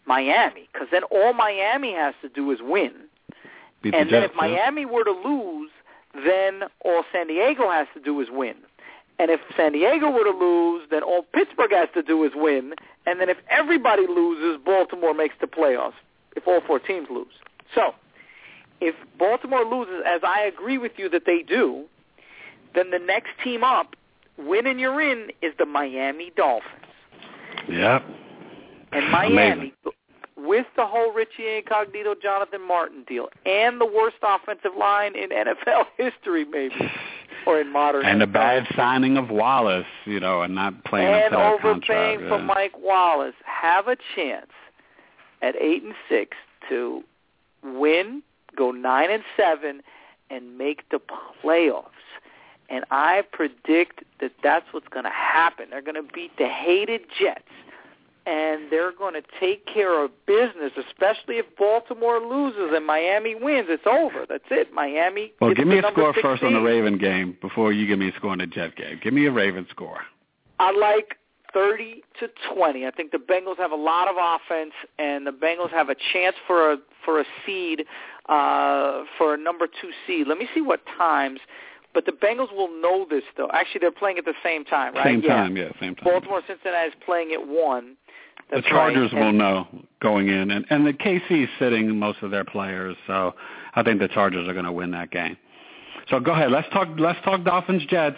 Miami, because then all Miami has to do is win. Beat and the then Jets, if Miami yeah. were to lose, then all San Diego has to do is win. And if San Diego were to lose, then all Pittsburgh has to do is win. And then if everybody loses, Baltimore makes the playoffs, if all four teams lose. So if Baltimore loses, as I agree with you that they do, then the next team up, win and you're in, is the Miami Dolphins. Yep. And Miami, Amazing. with the whole Richie Incognito, Jonathan Martin deal, and the worst offensive line in N F L history, maybe, or in modern and N F L. the bad signing of Wallace, you know, and not playing and up to that overpaying contract. for Yeah. Mike Wallace, have a chance at eight and six to win, go nine and seven, and make the playoffs. And I predict that that's what's going to happen. They're going to beat the hated Jets, and they're going to take care of business, especially if Baltimore loses and Miami wins. It's over. That's it. Miami Well, gets give me the a score number first on the sixteen. Raven game before you give me a score on the Jet game. Give me a Raven score. I like thirty to twenty. I think the Bengals have a lot of offense, and the Bengals have a chance for a for a seed, uh, for a number two seed. Let me see what times. But the Bengals will know this, though. Actually, they're playing at the same time, right? Same yeah. time, yeah, same time. Baltimore, Cincinnati is playing at one. That's the Chargers right. will know going in, and and the K C is sitting most of their players, so I think the Chargers are going to win that game. So go ahead. Let's talk. Let's talk Dolphins Jets.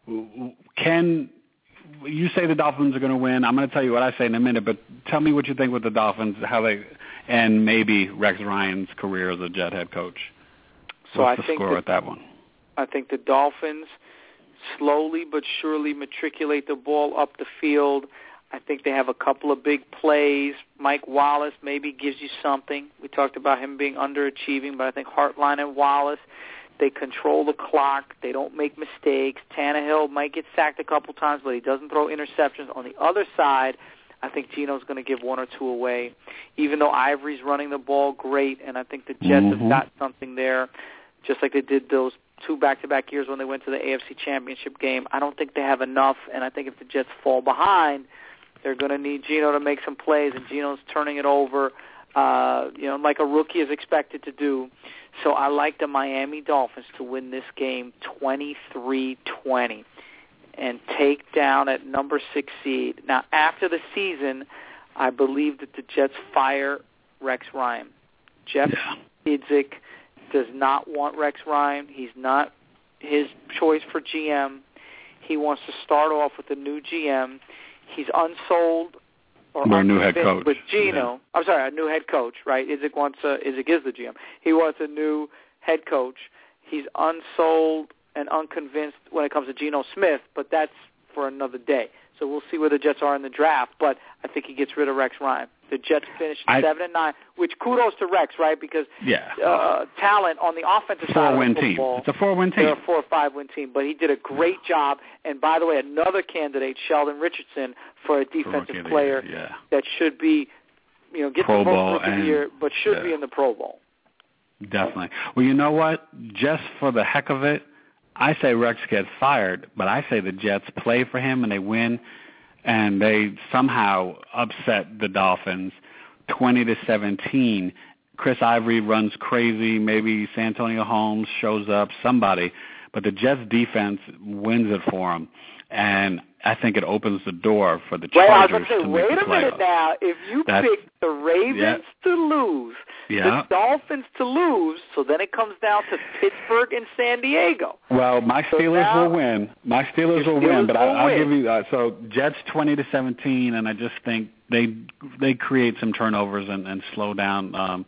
Can you say the Dolphins are going to win? I'm going to tell you what I say in a minute, but tell me what you think with the Dolphins, how they, and maybe Rex Ryan's career as a Jet head coach. So What's I the think score that, with that one? I think the Dolphins slowly but surely matriculate the ball up the field. I think they have a couple of big plays. Mike Wallace maybe gives you something. We talked about him being underachieving, but I think Hartline and Wallace, they control the clock. They don't make mistakes. Tannehill might get sacked a couple times, but he doesn't throw interceptions. On the other side, I think Geno's going to give one or two away, even though Ivory's running the ball great, and I think the Jets Mm-hmm. have got something there, just like they did those two back-to-back years when they went to the A F C Championship game. I don't think they have enough, and I think if the Jets fall behind, they're going to need Geno to make some plays, and Geno's turning it over, uh, you know, like a rookie is expected to do. So I like the Miami Dolphins to win this game twenty-three twenty and take down at number six seed. Now, after the season, I believe that the Jets fire Rex Ryan. Jeff Yeah. Idzik does not want Rex Ryan. He's not his choice for G M. He wants to start off with a new G M. He's unsold or Or a new head unconvinced coach. with Geno. Yeah. I'm sorry, a new head coach, right? Idzik wants a, Idzik is the G M. He wants a new head coach. He's unsold and unconvinced when it comes to Geno Smith, but that's for another day. So we'll see where the Jets are in the draft, but I think he gets rid of Rex Ryan. The Jets finished I, seven and nine, which kudos to Rex, right? Because yeah. uh, talent on the offensive side of Four-win football. team. It's a four-win team. They're a four or five-win team, but he did a great job. And by the way, another candidate, Sheldon Richardson, for a defensive for player yeah. that should be, you know, get Pro the Bowl most rookie of the and, year, but should yeah. be in the Pro Bowl. Definitely. Well, you know what? Just for the heck of it, I say Rex gets fired, but I say the Jets play for him and they win, and they somehow upset the Dolphins twenty to seventeen. Chris Ivory runs crazy. Maybe Santonio Holmes shows up, somebody. But the Jets defense wins it for them. And I think it opens the door for the Well, I was Chargers going to say, to wait make the a minute playoffs. now. If you That's, pick the Ravens yeah. to lose, Yeah. the Dolphins to lose, so then it comes down to Pittsburgh and San Diego. Well, my So Steelers now, will win. My Steelers your will Steelers win, but I, will I'll win. give you uh, so Jets twenty to seventeen, and I just think they they create some turnovers and, and slow down um,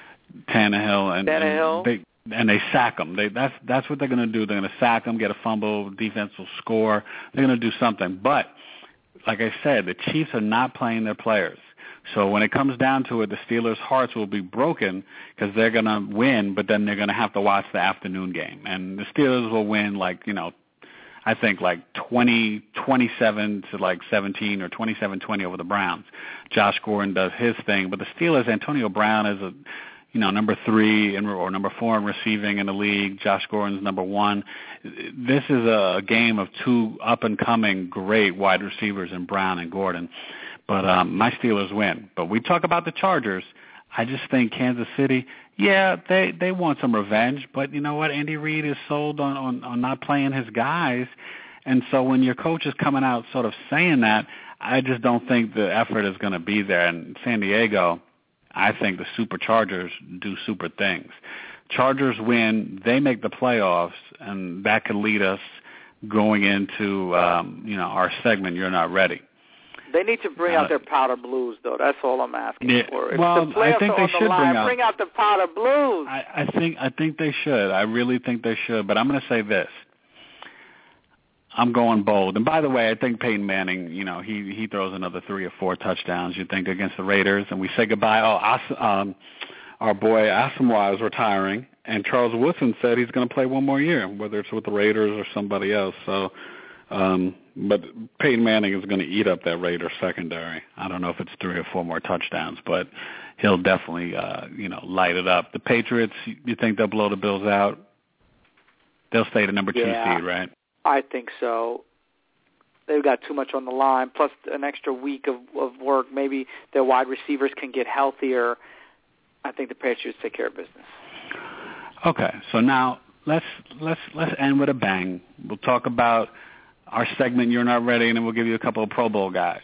Tannehill and, Tannehill. and they and they sack them. They that's that's what they're going to do. They're going to sack them, get a fumble, defense will score. They're going to do something, but like I said, the Chiefs are not playing their players. So when it comes down to it, the Steelers' hearts will be broken because they're going to win, but then they're going to have to watch the afternoon game. And the Steelers will win like, you know, I think like twenty, twenty-seven to like seventeen or twenty-seven twenty over the Browns. Josh Gordon does his thing, but the Steelers, Antonio Brown is a, you know, number three in, or number four in receiving in the league. Josh Gordon's number one. This is a game of two up-and-coming great wide receivers in Brown and Gordon. But um, my Steelers win. But we talk about the Chargers. I just think Kansas City, yeah, they, they want some revenge. But you know what? Andy Reid is sold on, on, on not playing his guys. And so when your coach is coming out sort of saying that, I just don't think the effort is going to be there. And San Diego, I think the Superchargers do super things. Chargers win, they make the playoffs, and that could lead us going into, um, you know, our segment, You're Not Ready. They need to bring uh, out their powder blues, though. That's all I'm asking yeah, for. If well, the playoffs I think are they on should the line, bring out, bring out the powder blues. I, I think I think they should. I really think they should. But I'm going to say this. I'm going bold. And by the way, I think Peyton Manning, you know, he he throws another three or four touchdowns, you think, against the Raiders, and we say goodbye. Oh, As, um, our boy Asamoah is retiring, and Charles Woodson said he's going to play one more year, whether it's with the Raiders or somebody else. So, um, but Peyton Manning is going to eat up that Raiders secondary. I don't know if it's three or four more touchdowns, but he'll definitely, uh, you know, light it up. The Patriots, you think they'll blow the Bills out? They'll stay the number two yeah. seed, right? I think so. They've got too much on the line, plus an extra week of, of work. Maybe their wide receivers can get healthier. I think the Patriots take care of business. Okay, so now let's let's let's end with a bang. We'll talk about our segment, You're Not Ready, and then we'll give you a couple of Pro Bowl guys.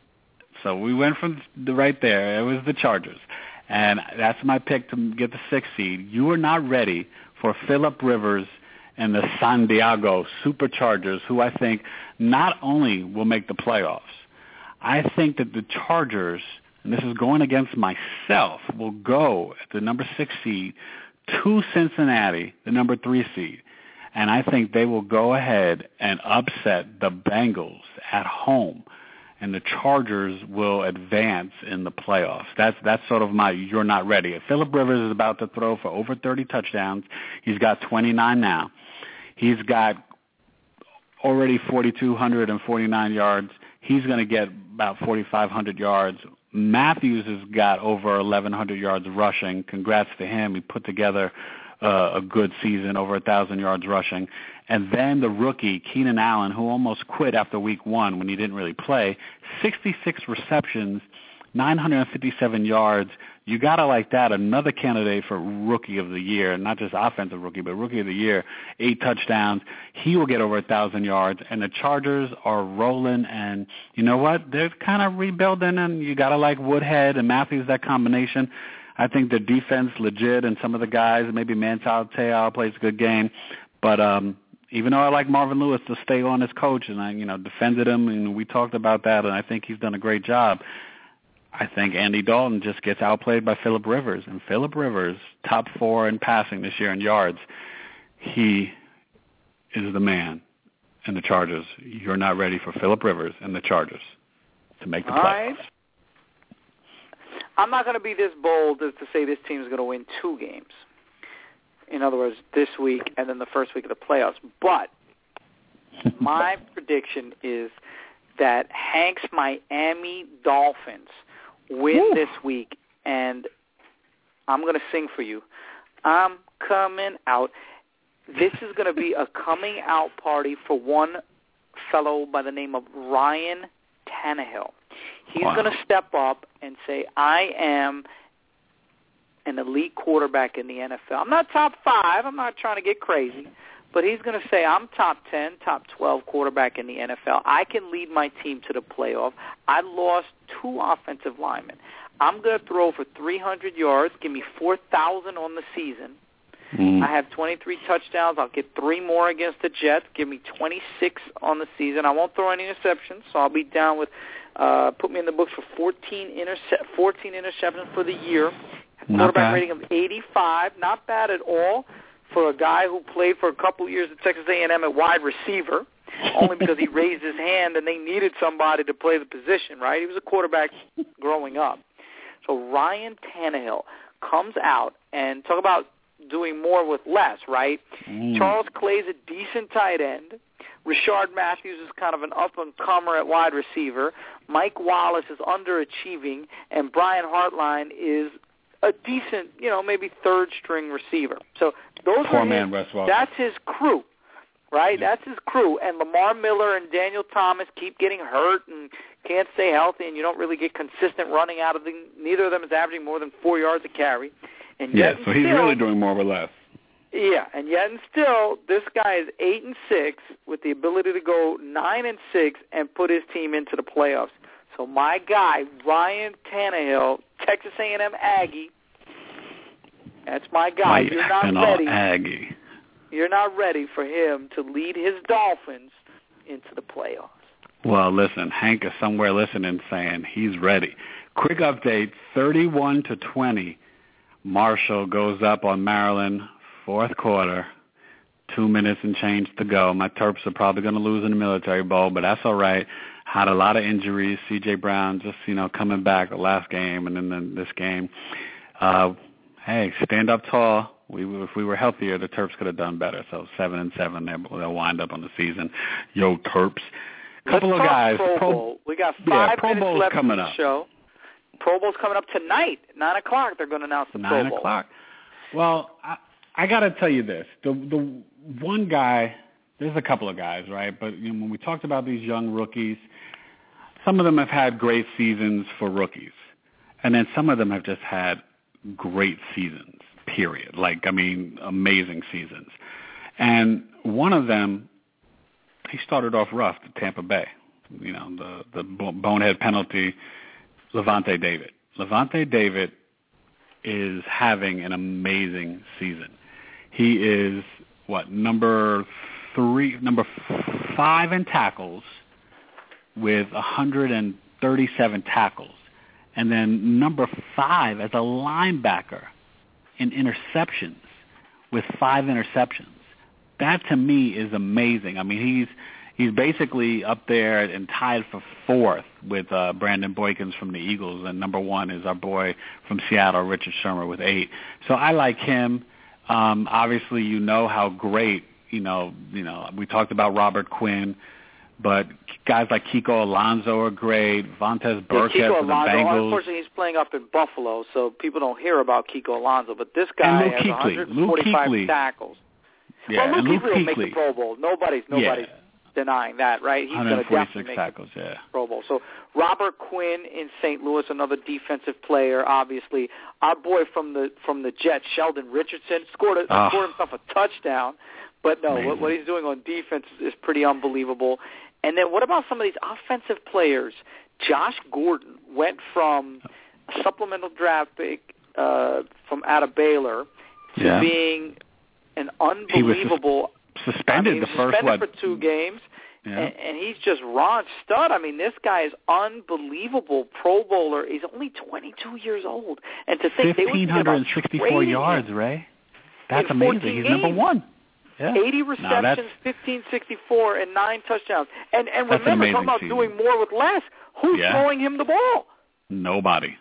So we went from the right there. It was the Chargers, and that's my pick to get the sixth seed. You are not ready for Phillip Rivers and the San Diego Superchargers, who I think not only will make the playoffs, I think that the Chargers, and this is going against myself, will go at the number six seed to Cincinnati, the number three seed. And I think they will go ahead and upset the Bengals at home, and the Chargers will advance in the playoffs. That's that's sort of my You're Not Ready. Phillip Rivers is about to throw for over thirty touchdowns. He's got twenty-nine now. He's got already four thousand two hundred forty-nine yards. He's going to get about four thousand five hundred yards. Matthews has got over eleven hundred yards rushing. Congrats to him. He put together uh, a good season, over one thousand yards rushing. And then the rookie, Keenan Allen, who almost quit after week one when he didn't really play, sixty-six receptions, nine hundred fifty-seven yards. You got to like that. Another candidate for Rookie of the Year, not just offensive rookie, but Rookie of the Year, eight touchdowns. He will get over one thousand yards. And the Chargers are rolling, and you know what? They're kind of rebuilding, and you got to like Woodhead and Matthews, that combination. I think the defense legit, and some of the guys, maybe Manti Te'o plays a good game. But um, even though I like Marvin Lewis to stay on as coach, and I you know defended him, and we talked about that, and I think he's done a great job, I think Andy Dalton just gets outplayed by Phillip Rivers. And Phillip Rivers, top four in passing this year in yards, he is the man in the Chargers. You're not ready for Phillip Rivers and the Chargers to make the All playoffs. Right. I'm not going to be this bold as to say this team is going to win two games. In other words, this week and then the first week of the playoffs. But my prediction is that Hank's Miami Dolphins win Woo. this week, and I'm going to sing for you. I'm coming out. This is going to be a coming out party for one fellow by the name of Ryan Tannehill. He's wow. going to step up and say, I am an elite quarterback in the N F L. I'm not top five. I'm not trying to get crazy. But he's going to say, I'm top ten, top twelve quarterback in the N F L. I can lead my team to the playoff. I lost two offensive linemen. I'm going to throw for three hundred yards, give me four thousand on the season. Mm. I have twenty-three touchdowns. I'll get three more against the Jets, give me twenty-six on the season. I won't throw any interceptions, so I'll be down with, uh, put me in the books for fourteen, interce- fourteen interceptions for the year. Not Quarterback bad. rating of eighty-five, not bad at all for a guy who played for a couple years at Texas A and M at wide receiver, only because he raised his hand and they needed somebody to play the position, right? He was a quarterback growing up. So Ryan Tannehill comes out, and talk about doing more with less, right? Mm. Charles Clay's a decent tight end. Rashard Matthews is kind of an up-and-comer at wide receiver. Mike Wallace is underachieving, and Brian Hartline is a decent, you know, maybe third-string receiver. So those Poor are man, his, Wes Welker. that's his crew, right? That's his crew. And Lamar Miller and Daniel Thomas keep getting hurt and can't stay healthy, and you don't really get consistent running out of them. Neither of them is averaging more than four yards a carry. And yeah, yet so he's still, really doing more or less. Yeah, and yet and still, this guy is eight and six with the ability to go nine and six and put his team into the playoffs. So my guy, Ryan Tannehill, Texas A and M Aggie, that's my guy. My You're not ready. Aggie. You're not ready for him to lead his Dolphins into the playoffs. Well, listen, Hank is somewhere listening saying he's ready. Quick update, thirty-one to twenty. Marshall goes up on Maryland, fourth quarter, two minutes and change to go. My Terps are probably going to lose in the Military Bowl, but that's all right. Had a lot of injuries. C J Brown just, you know, coming back the last game and then this game. Uh, hey, stand up tall. We, if we were healthier, the Terps could have done better. So seven and seven, they'll wind up on the season. Yo, Terps. Couple Let's of talk guys. Pro Pro, Bowl. We got five yeah, Pro minutes Bowl's left coming in the up. show. Pro Bowl's coming up tonight, nine o'clock. They're going to announce the Nine Pro Bowl. o'clock. Well, I, I got to tell you this: the the one guy, there's a couple of guys, right? But you know, when we talked about these young rookies, some of them have had great seasons for rookies, and then some of them have just had great seasons. Period. Like, I mean, amazing seasons. And one of them, he started off rough at Tampa Bay. You know, the the bonehead penalty, Levante David. Levante David is having an amazing season. He is, what, number three, number five in tackles with one hundred thirty-seven tackles. And then number five as a linebacker in interceptions with five interceptions. That, to me, is amazing. I mean, he's he's basically up there and tied for fourth with uh, Brandon Boykins from the Eagles, and number one is our boy from Seattle, Richard Sherman, with eight. So I like him. Um, obviously, you know how great, you know, you know, we talked about Robert Quinn, but guys like Kiko Alonso are great. Vontaze Burkhead yeah, Kiko for the Alonso, Bengals. Unfortunately, he's playing up in Buffalo, so people don't hear about Kiko Alonso. But this guy has Kuechly. one hundred forty-five Luke tackles. Yeah, well, Luke, Luke Kuechly will make Kuechly. the Pro Bowl. Nobody's nobody's yeah. denying that, right? He's going to definitely make tackles, the yeah. Pro Bowl. So Robert Quinn in Saint Louis, another defensive player, obviously. Our boy from the from the Jets, Sheldon Richardson, scored a, oh. scored himself a touchdown. But no, what, what he's doing on defense is, is pretty unbelievable. And then what about some of these offensive players? Josh Gordon went from a supplemental draft pick uh, from out of Baylor to yeah. being an unbelievable. He was sus- suspended I mean, the he was first suspended what? for two games, yeah. and, and he's just Ron Stud. I mean, this guy is unbelievable. Pro Bowler. He's only twenty-two years old, and to think they were thinking about fifteen sixty-four yards, him. Ray. That's In amazing. fourteen He's games. number one. Yeah. eighty receptions, no, fifteen sixty-four, and nine touchdowns. And and That's remember, an talking about season. doing more with less. Who's yeah. throwing him the ball? Nobody.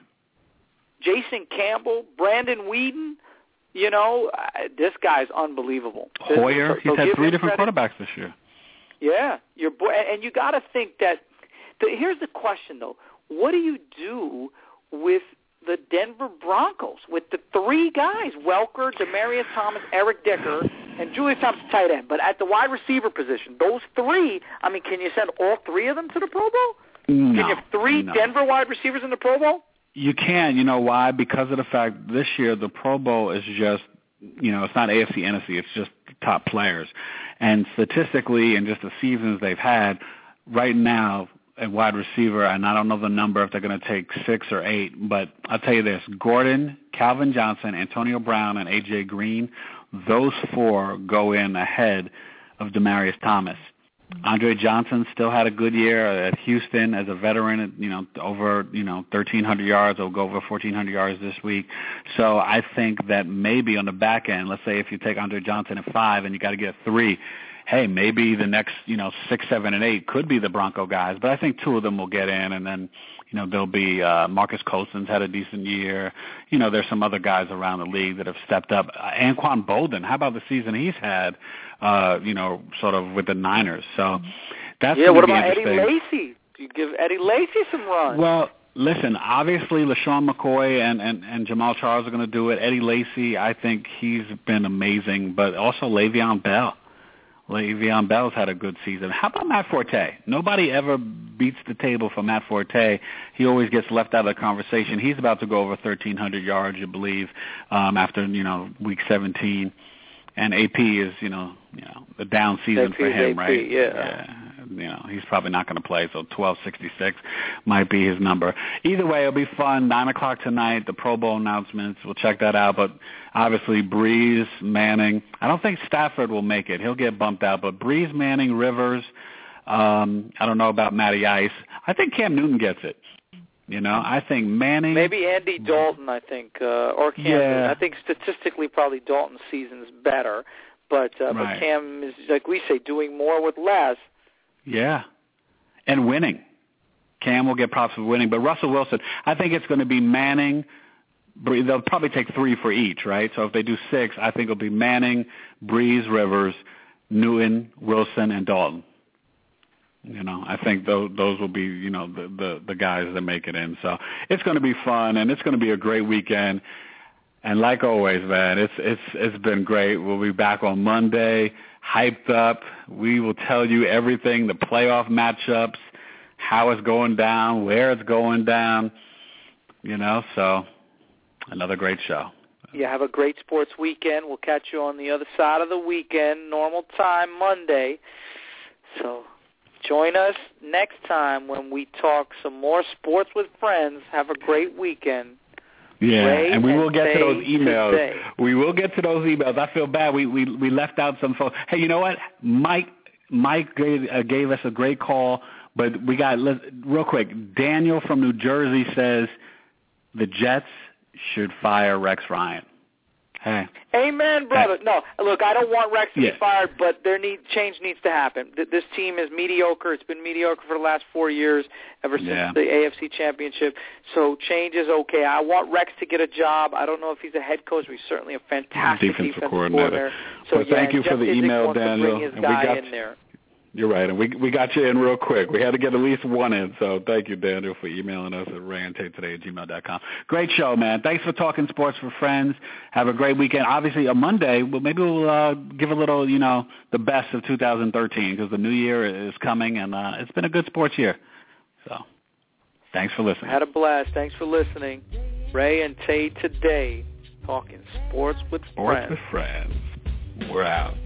Jason Campbell, Brandon Whedon. You know, uh, this guy's unbelievable. Hoyer. So, He's so had give three him different credit. quarterbacks this year. Yeah, your boy, and you got to think that. The, here's the question, though: what do you do with the Denver Broncos with the three guys, Welker, Demaryius Thomas, Eric Decker, and Julius Thompson tight end, but at the wide receiver position, those three, I mean, can you send all three of them to the Pro Bowl? No, can you have three no. Denver wide receivers in the Pro Bowl? You can. You know why? Because of the fact this year the Pro Bowl is just, you know, it's not A F C, N F C, it's just top players. And statistically and just the seasons they've had, right now, a wide receiver, and I don't know the number if they're going to take six or eight, but I'll tell you this, Gordon, Calvin Johnson, Antonio Brown, and A J Green, those four go in ahead of Demaryius Thomas. Andre Johnson still had a good year at Houston as a veteran, you know, over, you know, thirteen hundred yards. He'll go over fourteen hundred yards this week. So I think that maybe on the back end, let's say if you take Andre Johnson at five and you got to get three, hey, maybe the next, you know, six, seven, and eight could be the Bronco guys. But I think two of them will get in, and then, you know, there'll be uh, Marcus Coulson's had a decent year. You know, there's some other guys around the league that have stepped up. Uh, Anquan Bolden, how about the season he's had, uh, you know, sort of with the Niners? So that's yeah, going what to be about Eddie interesting. Lacy? Do you give Eddie Lacy some runs? Well, listen, obviously LaShawn McCoy and, and, and Jamal Charles are going to do it. Eddie Lacy, I think he's been amazing, but also Le'Veon Bell. Le'Veon Bell's had a good season. How about Matt Forte? Nobody ever beats the table for Matt Forte. He always gets left out of the conversation. He's about to go over thirteen hundred yards, you believe, um, after, you know, week seventeen. And A P is, you know, you know, the down season A P for him, A P, right? Yeah. yeah. You know, he's probably not going to play, so twelve sixty-six might be his number. Either way, it'll be fun. Nine o'clock tonight, the Pro Bowl announcements. We'll check that out. But obviously, Breeze, Manning. I don't think Stafford will make it. He'll get bumped out. But Breeze, Manning, Rivers. Um, I don't know about Matty Ice. I think Cam Newton gets it. You know, I think Manning. Maybe Andy Dalton, I think, uh, or Cam yeah. Newton. I think statistically probably Dalton's season's better. But, uh, right. but Cam is, like we say, doing more with less. Yeah. And winning. Cam will get props for winning. But Russell Wilson, I think it's going to be Manning. They'll probably take three for each, right? So if they do six, I think it'll be Manning, Breeze, Rivers, Newton, Wilson, and Dalton. You know, I think those, those will be, you know, the, the, the guys that make it in. So it's going to be fun, and it's going to be a great weekend. And like always, man, it's it's it's been great. We'll be back on Monday, hyped up. We will tell you everything, the playoff matchups, how it's going down, where it's going down, you know. So another great show. Yeah, have a great sports weekend. We'll catch you on the other side of the weekend, normal time, Monday. So join us next time when we talk some more sports with friends. Have a great weekend. Yeah, Ray and we will get to those today. emails. We will get to those emails. I feel bad. We we we left out some folks. Hey, you know what? Mike Mike gave, uh, gave us a great call, but we got let's, real quick. Daniel from New Jersey says the Jets should fire Rex Ryan. Hey. Amen, brother. No, look, I don't want Rex to yeah. be fired, but there need change needs to happen. This team is mediocre. It's been mediocre for the last four years, ever since yeah. the A F C Championship. So change is okay. I want Rex to get a job. I don't know if he's a head coach, but he's certainly a fantastic defensive, defensive coordinator. coordinator. So well, yeah, thank you Jeff for the Izzik email, wants Daniel. To bring his and guy we got in there. You're right, and we we got you in real quick. We had to get at least one in, so thank you, Daniel, for emailing us at ray and tate today at gmail dot com. Great show, man. Thanks for talking sports for friends. Have a great weekend. Obviously, on Monday, well, maybe we'll uh, give a little, you know, the best of two thousand thirteen because the new year is coming, and uh, it's been a good sports year. So thanks for listening. Had a blast. Thanks for listening. Ray and Tate today, talking sports with sports friends. with friends. We're out.